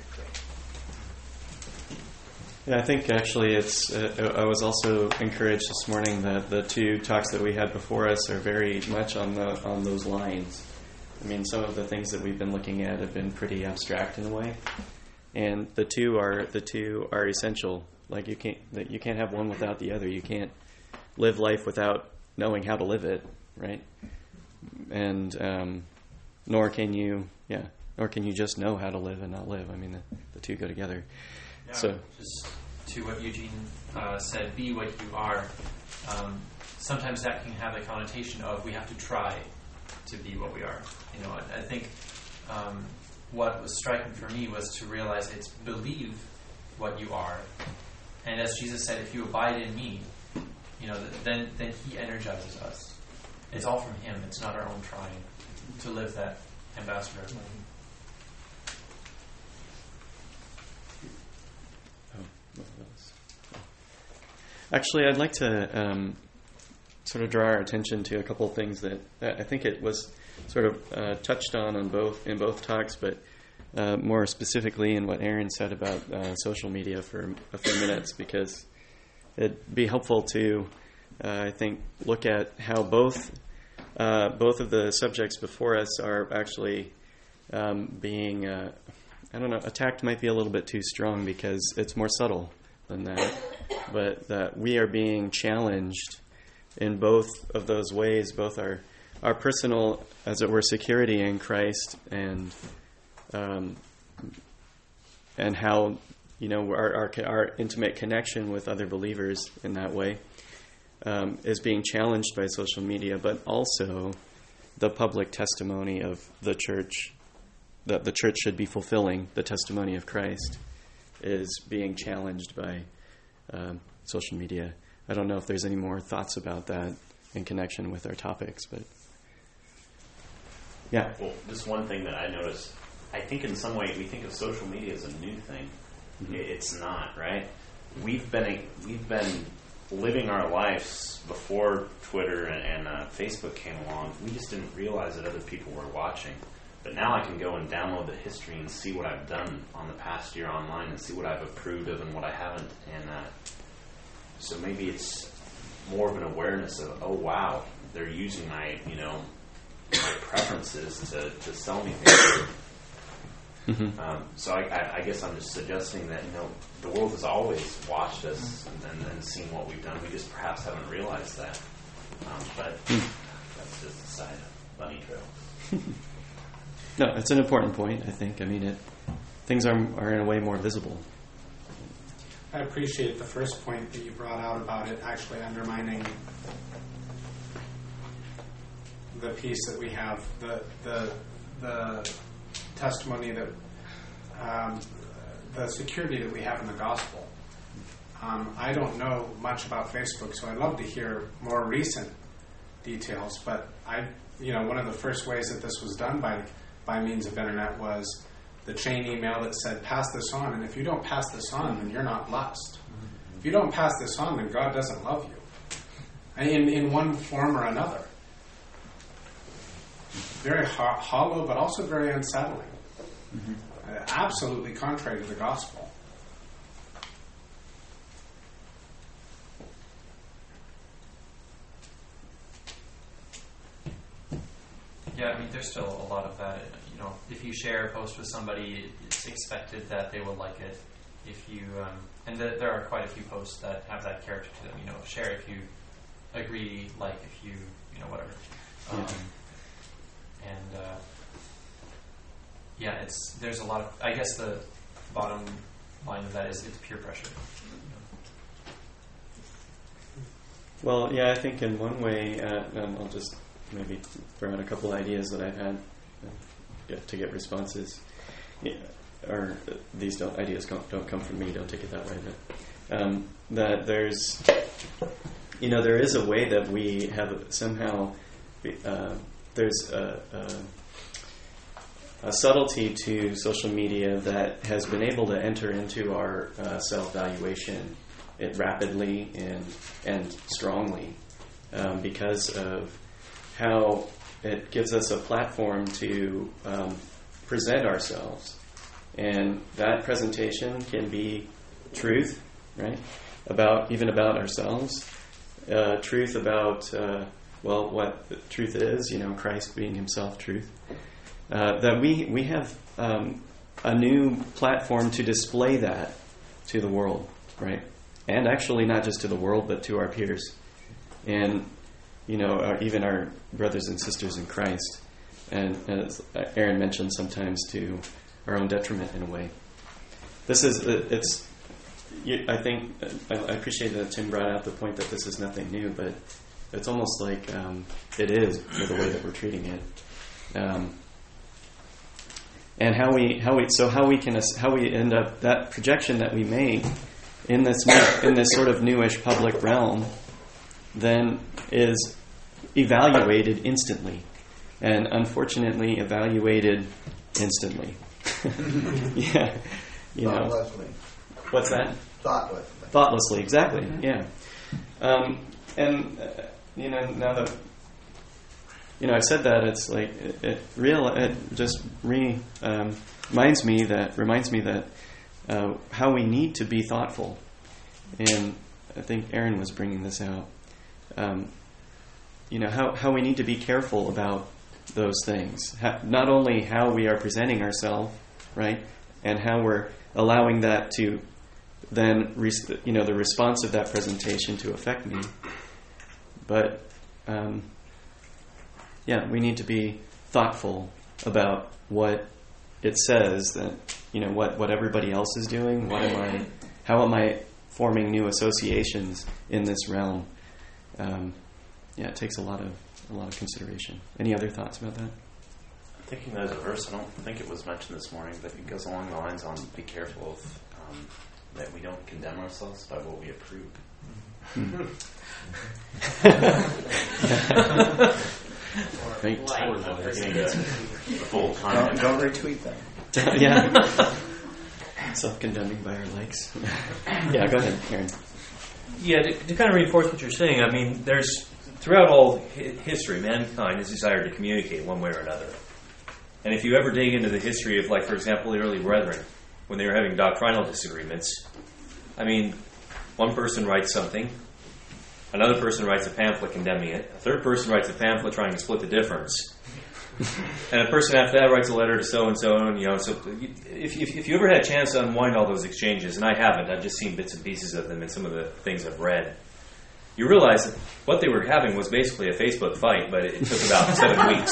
Yeah, I think actually it's. Uh, I was also encouraged this morning that the two talks that we had before us are very much on the on those lines. I mean, some of the things that we've been looking at have been pretty abstract in a way, and the two are the two are essential. Like you can't that you can't have one without the other. You can't live life without knowing how to live it, right? And um, nor can you, yeah, nor can you just know how to live and not live. I mean, the, the two go together. Yeah, So, just to what Eugene uh, said, be what you are. Um, sometimes that can have the connotation of we have to try to be what we are. You know, I, I think um, what was striking for me was to realize it's believe what you are, and as Jesus said, if you abide in me, you know, then then He energizes us. It's all from Him. It's not our own trying to live that ambassador life. Actually, I'd like to um, sort of draw our attention to a couple of things that, that I think it was sort of uh, touched on on both in both talks, but uh, more specifically in what Aaron said about uh, social media for a few minutes, because it'd be helpful to, uh, I think, look at how both uh, both of the subjects before us are actually um, being, uh, I don't know, attacked might be a little bit too strong because it's more subtle than that, but that we are being challenged in both of those ways, both our our personal, as it were, security in Christ, and um, and how, you know, our, our our intimate connection with other believers in that way um, is being challenged by social media, but also the public testimony of the church, that the church should be fulfilling the testimony of Christ, is being challenged by um, social media. I don't know if there's any more thoughts about that in connection with our topics, but yeah. Well, just one thing that I noticed, I think in some way we think of social media as a new thing. Mm-hmm. It's not, right? We've been we've been living our lives before Twitter and, and uh, Facebook came along. We just didn't realize that other people were watching. But now I can go and download the history and see what I've done on the past year online and see what I've approved of and what I haven't. And uh, so maybe it's more of an awareness of, oh wow, they're using my, you know, my preferences to, to sell me things. Mm-hmm. Um, so I, I, I guess I'm just suggesting that, you know, the world has always watched us and, and, and seen what we've done. We just perhaps haven't realized that. Um, but that's just a side bunny trail. No, it's an important point, I think. I mean, it things are are in a way more visible. I appreciate the first point that you brought out about it actually undermining the piece that we have, the the the testimony that um, the security that we have in the gospel. Um, I don't know much about Facebook, so I'd love to hear more recent details. But I, you know, one of the first ways that this was done by by means of internet was the chain email that said, pass this on, and if you don't pass this on, then you're not blessed. If you don't pass this on, then God doesn't love you. In, in one form or another. Very ho- hollow, but also very unsettling. Mm-hmm. Uh, absolutely contrary to the gospel. Yeah, I mean, there's still a lot of that. You know, if you share a post with somebody, it's expected that they will like it. If you, um, and th- there are quite a few posts that have that character to them. You know, share if you agree, like if you, you know, whatever. Um, and uh, yeah, it's there's a lot of. I guess the bottom line of that is it's peer pressure. Well, yeah, I think in one way, uh, and I'll just maybe throw out a couple ideas that I've had uh, get, to get responses. Yeah, or uh, these don't, ideas don't, don't come from me, don't take it that way, but um, that there's, you know, there is a way that we have somehow, uh, there's a, a, a subtlety to social media that has been able to enter into our uh, self-valuation it rapidly and and strongly um, because of how it gives us a platform to um, present ourselves, and that presentation can be truth, right? About even about ourselves, uh, truth about uh, well, what the truth is, you know, Christ being Himself truth. Uh, that we we have um, a new platform to display that to the world, right? And actually not just to the world, but to our peers. And, you know, our, even our brothers and sisters in Christ. And as Aaron mentioned, sometimes to our own detriment in a way. This is, it's, I think, I appreciate that Tim brought out the point that this is nothing new, but it's almost like um, it is for the way that we're treating it. Um, and how we, how we, so how we can, how we end up, that projection that we made in this new, in this sort of newish public realm, then is evaluated instantly, and unfortunately evaluated instantly. yeah, you know. Thoughtlessly. What's that? Thoughtlessly. Thoughtlessly, exactly. Mm-hmm. Yeah, um, and uh, you know, now that you know I've said that, it's like it, it real. It just re um, reminds me that reminds me that. Uh, how we need to be thoughtful, and I think Aaron was bringing this out. Um, you know how how we need to be careful about those things. Ha- not only how we are presenting ourselves, right, and how we're allowing that to then, res- you know, the response of that presentation to affect me, but um, yeah, we need to be thoughtful about what it says that, you know, what, what everybody else is doing, what am I, how am I forming new associations in this realm? Um, yeah, it takes a lot of a lot of consideration. Any other thoughts about that? Thinking there's a verse, I don't think it was mentioned this morning, but it goes along the lines on be careful of um, that we don't condemn ourselves by what we approve. Right. Full Don't, don't retweet that. Yeah. Self-condemning by our likes. Yeah, go ahead, Aaron. Yeah, to, to kind of reinforce what you're saying, I mean, there's throughout all hi- history, mankind has desired to communicate one way or another. And if you ever dig into the history of, like, for example, the early brethren, when they were having doctrinal disagreements, I mean, one person writes something, another person writes a pamphlet condemning it, a third person writes a pamphlet trying to split the difference, and a person after that writes a letter to so-and-so, and, you know, so if, if, if you ever had a chance to unwind all those exchanges, and I haven't, I've just seen bits and pieces of them in some of the things I've read, you realize that what they were having was basically a Facebook fight, but it took about seven weeks.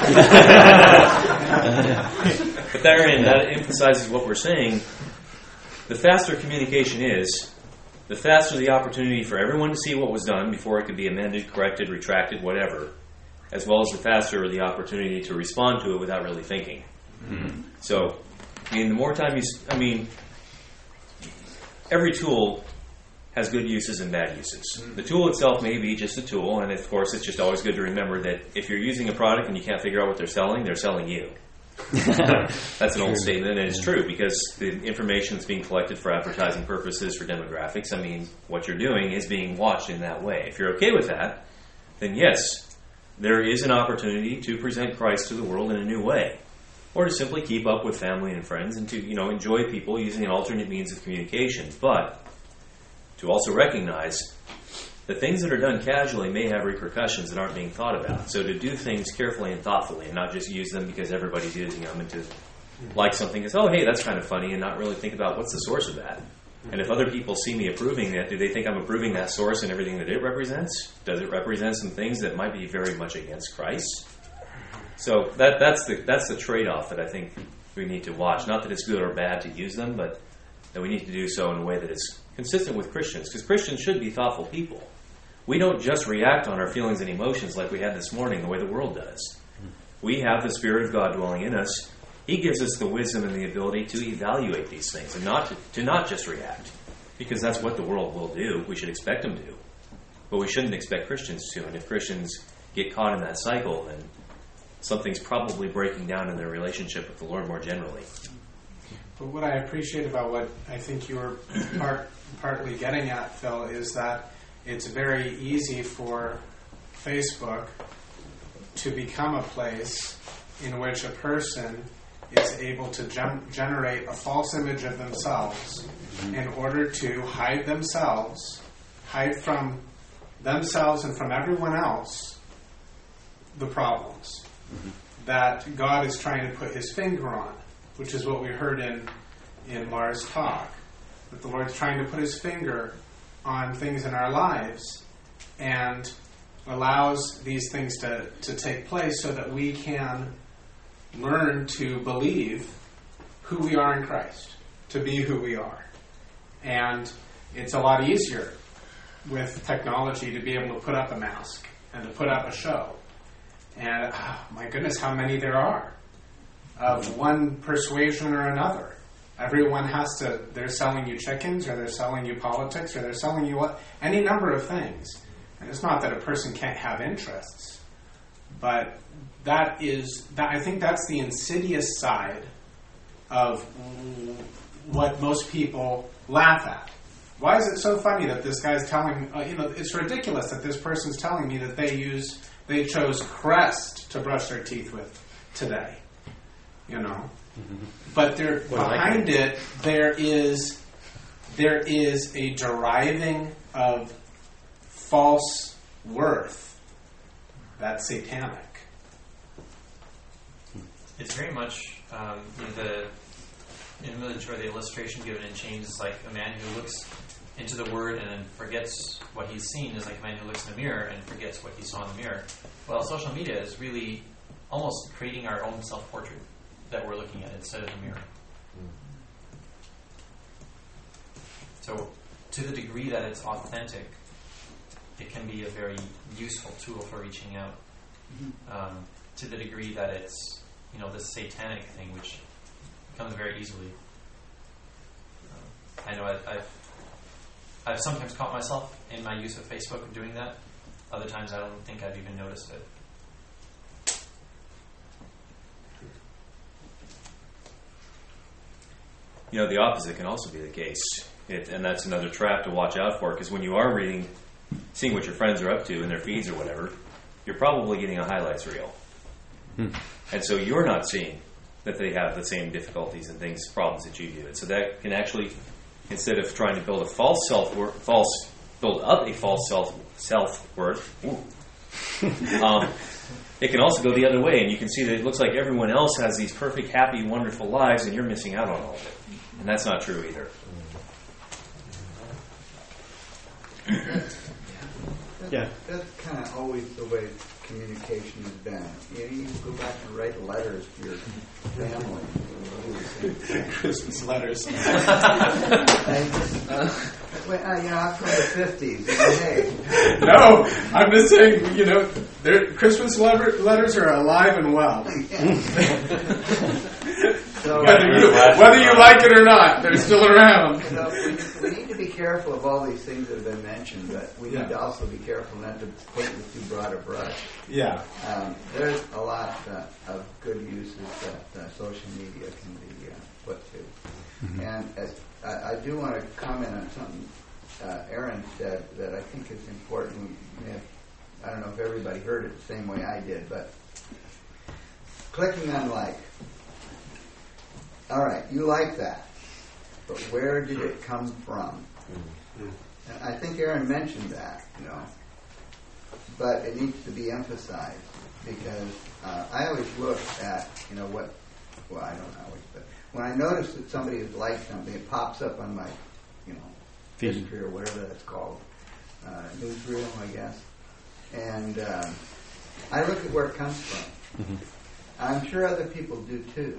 But therein, that emphasizes what we're saying. The faster communication is, the faster the opportunity for everyone to see what was done before it could be amended, corrected, retracted, whatever, as well as the faster the opportunity to respond to it without really thinking. Mm-hmm. So, I mean, the more time you, I mean, every tool has good uses and bad uses. The tool itself may be just a tool, and of course it's just always good to remember that if you're using a product and you can't figure out what they're selling, they're selling you. That's an old statement, and it's true, because the information that's being collected for advertising purposes, for demographics, I mean, what you're doing is being watched in that way. If you're okay with that, then yes, there is an opportunity to present Christ to the world in a new way, or to simply keep up with family and friends and to, you know, enjoy people using an alternate means of communication. But to also recognize that things that are done casually may have repercussions that aren't being thought about. So to do things carefully and thoughtfully, and not just use them because everybody's using them, and to like something as, oh, hey, that's kind of funny, and not really think about what's the source of that. And if other people see me approving that, do they think I'm approving that source and everything that it represents? Does it represent some things that might be very much against Christ? So that that's the that's the trade-off that I think we need to watch. Not that it's good or bad to use them, but that we need to do so in a way that is consistent with Christians. Because Christians should be thoughtful people. We don't just react on our feelings and emotions like we had this morning the way the world does. We have the Spirit of God dwelling in us. He gives us the wisdom and the ability to evaluate these things and not to, to not just react, because that's what the world will do. We should expect them to. But we shouldn't expect Christians to. And if Christians get caught in that cycle, then something's probably breaking down in their relationship with the Lord more generally. But what I appreciate about what I think you were part, partly getting at, Phil, is that it's very easy for Facebook to become a place in which a person is able to gen- generate a false image of themselves in order to hide themselves, hide from themselves and from everyone else the problems mm-hmm. that God is trying to put his finger on, which is what we heard in, in Mars' talk, that the Lord's trying to put his finger on things in our lives and allows these things to, to take place so that we can learn to believe who we are in Christ, to be who we are. And it's a lot easier with technology to be able to put up a mask and to put up a show. And oh, my goodness, how many there are of one persuasion or another. Everyone has to, they're selling you chickens, or they're selling you politics, or they're selling you what, any number of things. And it's not that a person can't have interests, but that is, that I think that's the insidious side of what most people laugh at. Why is it so funny that this guy's telling, uh, you know, it's ridiculous that this person's telling me that they use, they chose Crest to brush their teeth with today, you know? Mm-hmm. But there, well, behind like it, there is, there is a deriving of false worth that's satanic. It's very much um, you know, the image or the illustration given in James is like a man who looks into the Word and then forgets what he's seen is like a man who looks in the mirror and forgets what he saw in the mirror. Well, social media is really almost creating our own self-portrait that we're looking at instead of the mirror. So, to the degree that it's authentic, it can be a very useful tool for reaching out. Um, to the degree that it's, you know, this satanic thing, which comes very easily. Um, I know I, I've I've sometimes caught myself in my use of Facebook doing that. Other times, I don't think I've even noticed it. You know, the opposite can also be the case. It, and that's another trap to watch out for, because when you are reading, seeing what your friends are up to in their feeds or whatever, you're probably getting a highlights reel. Hmm. And so you're not seeing that they have the same difficulties and things, problems that you do. And so that can actually, instead of trying to build a false self-worth, false, build up a false self, self-worth, um, it can also go the other way, and you can see that it looks like everyone else has these perfect, happy, wonderful lives, and you're missing out on all of it. And that's not true either. Yeah. That's kind of always the way communication has been. You know, you go back and write letters to your family. Christmas letters. and just, uh, well, uh, you know, I'm from the fifties. Hey. No, I'm just saying, you know, Christmas letter, letters are alive and well. So, whether, you, whether you like it or not, they're still around. So we, we need to be careful of all these things that have been mentioned, but we yeah. need to also be careful not to paint with too broad a brush. Yeah. Um, there's a lot uh, of good uses that uh, social media can be uh, put to. Mm-hmm. And as, I, I do want to comment on something uh, Aaron said that I think is important. We have, I don't know if everybody heard it the same way I did, but clicking on like. All right, you like that, but where did it come from? And I think Aaron mentioned that, you know, but it needs to be emphasized because uh, I always look at, you know, what, well, I don't always, but when I notice that somebody has liked something, it pops up on my, you know, Feed. history or whatever that's called, uh, newsreel, I guess. And um, I look at where it comes from. Mm-hmm. I'm sure other people do too.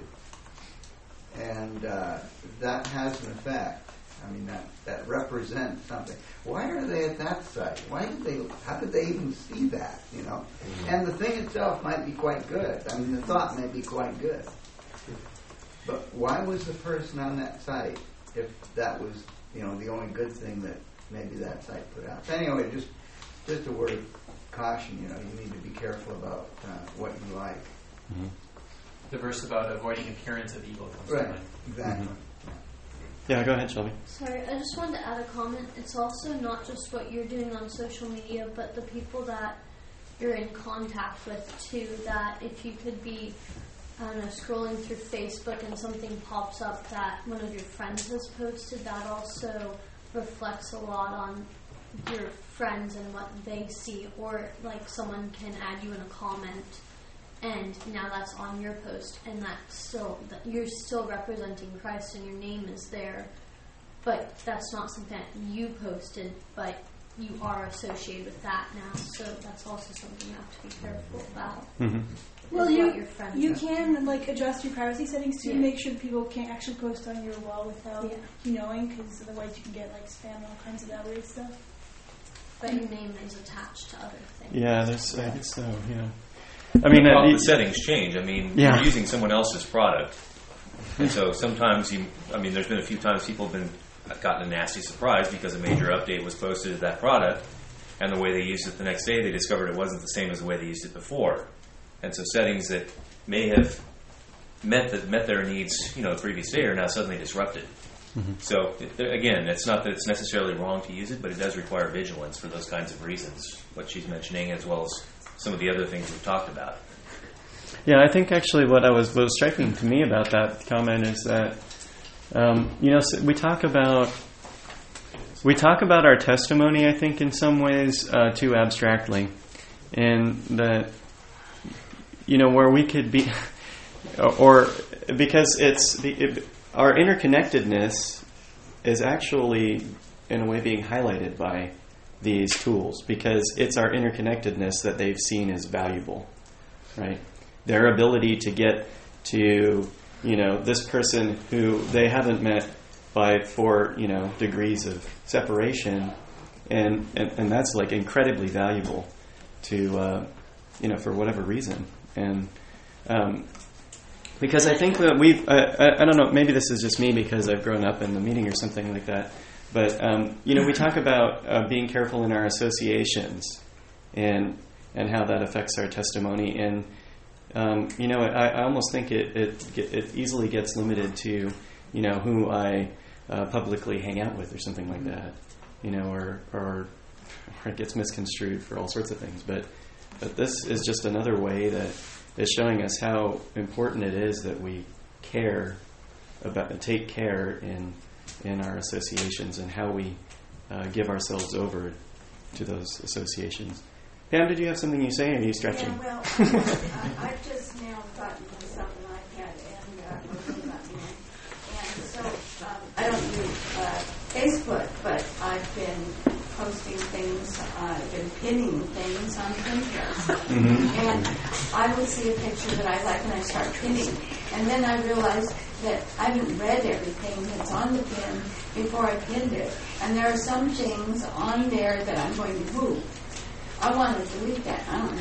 And uh, that has an effect. I mean, that, that represents something. Why are they at that site? Why did they? How did they even see that? You know, mm-hmm. And the thing itself might be quite good. I mean, the thought may be quite good. But why was the person on that site if that was, you know, the only good thing that maybe that site put out? So anyway, just just a word of caution. You know, you need to be careful about uh, what you like. Mm-hmm. The verse about avoiding appearance of evil comes Right. to mind. Exactly. Mm-hmm. Yeah, go ahead, Shelby. Sorry, I just wanted to add a comment. It's also not just what you're doing on social media, but the people that you're in contact with too. That if you could be, I don't know, scrolling through Facebook and something pops up that one of your friends has posted, that also reflects a lot on your friends and what they see. Or like someone can add you in a comment, and now that's on your post, and that's still that you're still representing Christ, and your name is there, but that's not something that you posted, but you are associated with that now. So that's also something you have to be careful about. Mm-hmm. Well, is you what your friends you are. can like adjust your privacy settings to Yeah. make sure that people can't actually post on your wall without Yeah. you knowing, because otherwise you can get like spam and all kinds of that weird stuff. But your name is attached to other things. Yeah, there's, I guess so, yeah. I mean, well, uh, the settings change. I mean, Yeah. you're using someone else's product, and so sometimes you. I mean, there's been a few times people have been gotten a nasty surprise because a major update was posted to that product, and the way they used it the next day, they discovered it wasn't the same as the way they used it before, and so settings that may have met that met their needs, you know, the previous day are now suddenly disrupted. Mm-hmm. So it, again, it's not that it's necessarily wrong to use it, but it does require vigilance for those kinds of reasons. What she's mentioning, as well as some of the other things we've talked about. Yeah, I think actually what I was what was striking to me about that comment is that um, you know so we talk about we talk about our testimony. I think in some ways uh, too abstractly, and that you know where we could be, or because it's the, it, our interconnectedness is actually in a way being highlighted by these tools, because it's our interconnectedness that they've seen as valuable, right? Their ability to get to, you know, this person who they haven't met by four, you know, degrees of separation, and and, and that's like incredibly valuable to, uh, you know, for whatever reason, and um, because I think that we've, uh, I, I don't know, maybe this is just me because I've grown up in the meeting or something like that. But, um, you know, we talk about uh, being careful in our associations and and how that affects our testimony. And, um, you know, I, I almost think it, it it easily gets limited to, you know, who I uh, publicly hang out with or something like that, you know, or, or or it gets misconstrued for all sorts of things. But but this is just another way that is showing us how important it is that we care about, take care in in our associations and how we uh, give ourselves over to those associations. Pam, did you have something you say, or are you stretching? Yeah, well, I, I've just now gotten myself an iPad and uh, a robot man. And so um, I don't do uh, Facebook, but I've been posting things, uh, I've been pinning things on Pinterest. Mm-hmm. And I would see a picture that I like and I start pinning. And then I realize that I haven't read everything that's on the pin before I pinned it. And there are some things on there that I'm going to move. I want to delete that. I don't know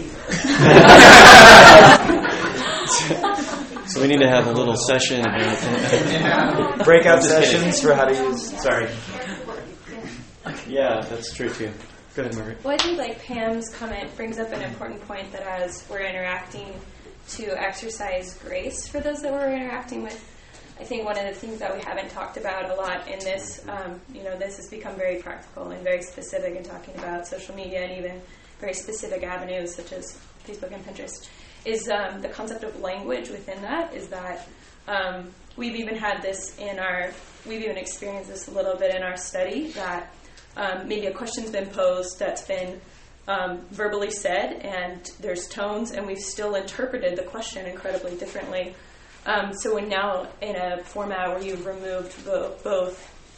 how to delete it. So we need to have a little session about yeah. breakout sessions for how to use. Sorry. Yeah, that's true too. Go ahead, Margaret. Well, I think like Pam's comment brings up an important point that as we're interacting, to exercise grace for those that we're interacting with. I think one of the things that we haven't talked about a lot in this, um, you know, this has become very practical and very specific in talking about social media and even very specific avenues such as Facebook and Pinterest, is um, the concept of language within that. Is that um, we've even had this in our, we've even experienced this a little bit in our study, that um, maybe a question's been posed that's been Um, verbally said, and there's tones, and we've still interpreted the question incredibly differently. Um, so when now in a format where you've removed bo- both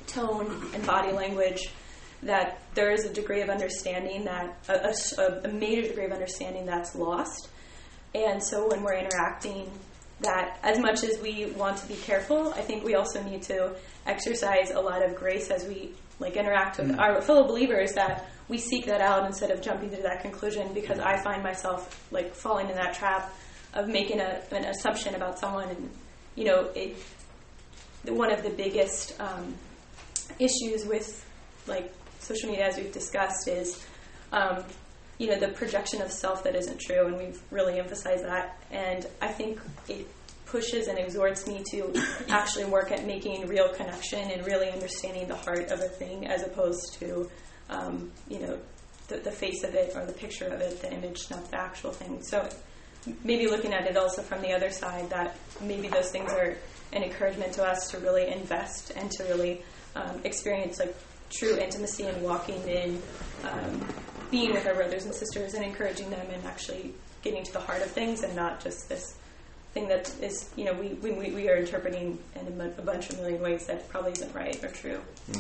tone and body language, that there is a degree of understanding that, a, a, a major degree of understanding that's lost. And so when we're interacting, that as much as we want to be careful, I think we also need to exercise a lot of grace as we like interact with mm-hmm. our fellow believers, that we seek that out instead of jumping to that conclusion, because I find myself like falling in that trap of making a, an assumption about someone. And you know, it, one of the biggest um, issues with like social media, as we've discussed, is um, you know, the projection of self that isn't true, and we've really emphasized that. And I think it pushes and exhorts me to actually work at making real connection and really understanding the heart of a thing, as opposed to um, you know, the, the face of it or the picture of it, the image, not the actual thing. So maybe looking at it also from the other side, that maybe those things are an encouragement to us to really invest and to really um, experience like true intimacy and walking in, um, being with our brothers and sisters and encouraging them and actually getting to the heart of things, and not just this thing that is, you know, we we, we are interpreting in a bunch of million ways that probably isn't right or true.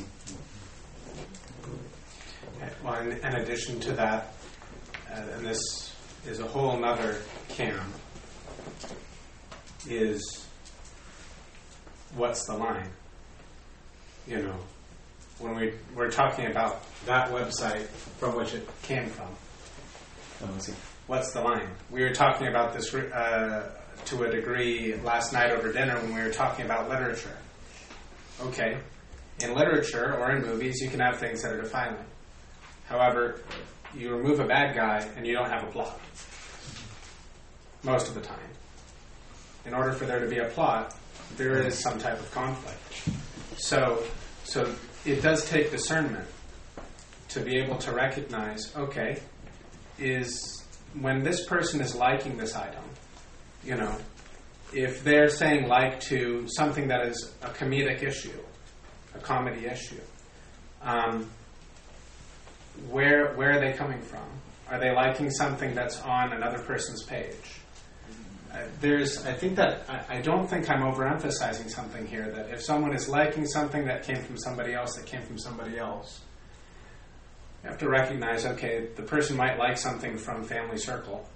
Well, in, in addition to that, uh, and this is a whole nother can, is what's the line? You know, when we, we're talking about that website from which it came from. Oh, I see. What's the line? We were talking about this uh, to a degree last night over dinner when we were talking about literature. Okay, in literature or in movies, you can have things that are defiling. However, you remove a bad guy and you don't have a plot. Most of the time. In order for there to be a plot, there is some type of conflict. So, so it does take discernment to be able to recognize, okay, is when this person is liking this item, you know, if they're saying like to something that is a comedic issue, a comedy issue, um, where where are they coming from? Are they liking something that's on another person's page? Uh, there's, I think that, I, I don't think I'm overemphasizing something here, that if someone is liking something that came from somebody else, that came from somebody else, you have to recognize, okay, the person might like something from Family Circle.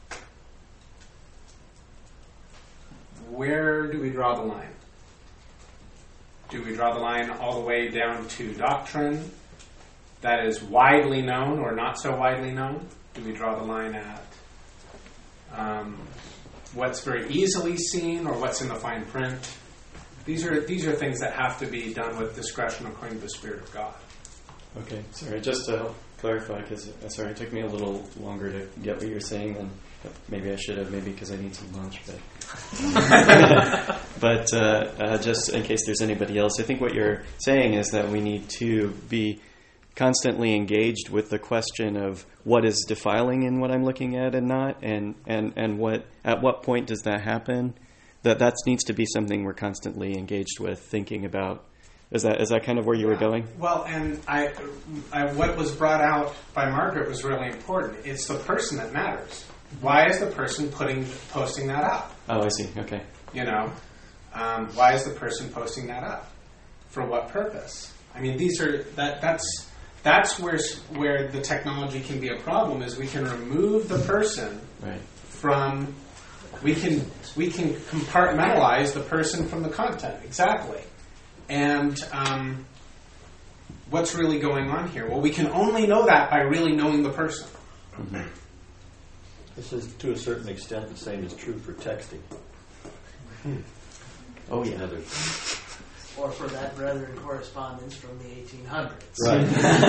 Where do we draw the line? Do we draw the line all the way down to doctrine that is widely known or not so widely known? Do we draw the line at um, what's very easily seen or what's in the fine print? These are these are things that have to be done with discretion according to the Spirit of God. Okay, sorry, just to clarify, because uh, sorry, it took me a little longer to get what you're saying than maybe I should have, maybe because I need some lunch. But, but uh, uh, just in case there's anybody else, I think what you're saying is that we need to be constantly engaged with the question of what is defiling in what I'm looking at and not, and, and, and what at what point does that happen? That that needs to be something we're constantly engaged with, thinking about. Is that is that kind of where you were going? Well, and I, I, what was brought out by Margaret was really important. It's the person that matters. Why is the person putting posting that up? Oh, I see. Okay. You know, um, why is the person posting that up? For what purpose? I mean, these are that that's that's where where the technology can be a problem. Is we can remove the person right. from we can we can compartmentalize the person from the content exactly. And um, what's really going on here? Well, we can only know that by really knowing the person. Mm-hmm. This is, to a certain extent, the same is true for texting. Hmm. Oh, yeah. Another. Or for that brethren correspondence from the eighteen hundreds. Right.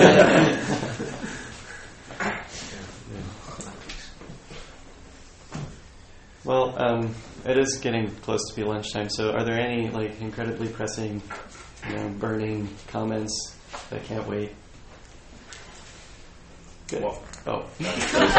Well, um, it is getting close to be lunchtime, so are there any like incredibly pressing, you know, burning comments that can't wait? Good. Well, oh. Think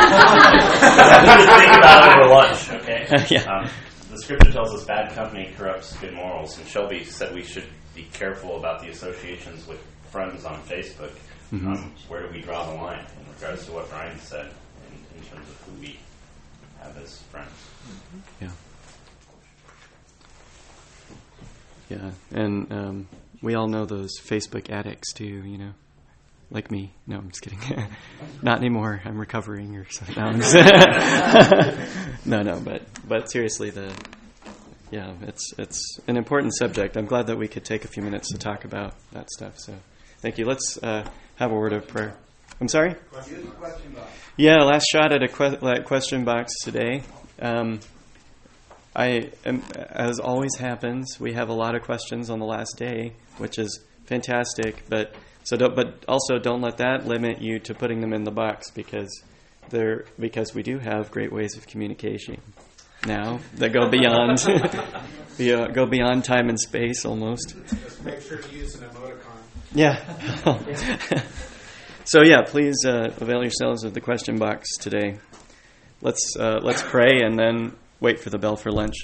about it over lunch, okay? Yeah. Um, the scripture tells us bad company corrupts good morals, and Shelby said we should be careful about the associations with friends on Facebook. Mm-hmm. Um, where do we draw the line in regards to what Brian said in, in terms of who we have as friends? Yeah. Yeah, and um, we all know those Facebook addicts too, you know, like me. No, I'm just kidding. Not anymore. I'm recovering or something. No, I'm just no, no, but but seriously, the yeah, it's it's an important subject. I'm glad that we could take a few minutes to talk about that stuff. So, thank you. Let's uh, have a word of prayer. I'm sorry? Yeah, last shot at a que- question box today. Um, I am, as always happens, we have a lot of questions on the last day, which is fantastic. But so, don't, but also don't let that limit you to putting them in the box, because they're because we do have great ways of communication now that go beyond go beyond time and space almost. Just make sure to use an emoticon. Yeah. So yeah, please uh, avail yourselves of the question box today. Let's uh, let's pray and then wait for the bell for lunch.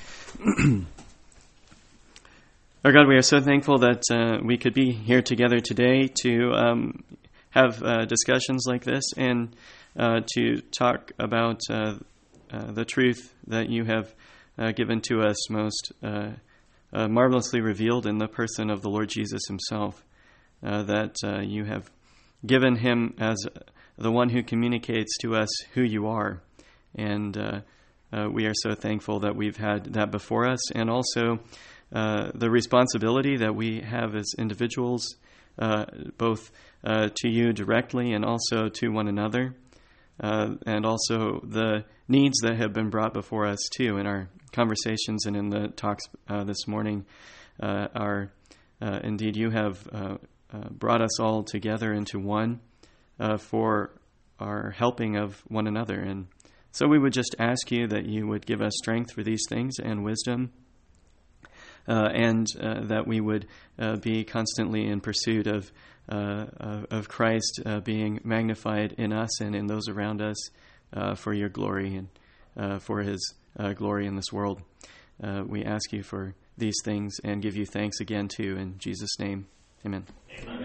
Our God, we are so thankful that uh, we could be here together today to um, have uh, discussions like this and uh, to talk about uh, uh, the truth that you have uh, given to us, most uh, uh, marvelously revealed in the person of the Lord Jesus himself, uh, that uh, you have given him as the one who communicates to us who you are. And uh, uh, we are so thankful that we've had that before us, and also uh, the responsibility that we have as individuals, uh, both uh, to you directly and also to one another, uh, and also the needs that have been brought before us too in our conversations and in the talks uh, this morning. Uh, are uh, indeed, you have uh, Uh, brought us all together into one uh, for our helping of one another. And so we would just ask you that you would give us strength for these things and wisdom, uh, and uh, that we would uh, be constantly in pursuit of uh, of Christ uh, being magnified in us and in those around us uh, for your glory and uh, for his uh, glory in this world. Uh, we ask you for these things and give you thanks again too, in Jesus' name. Amen. Amen.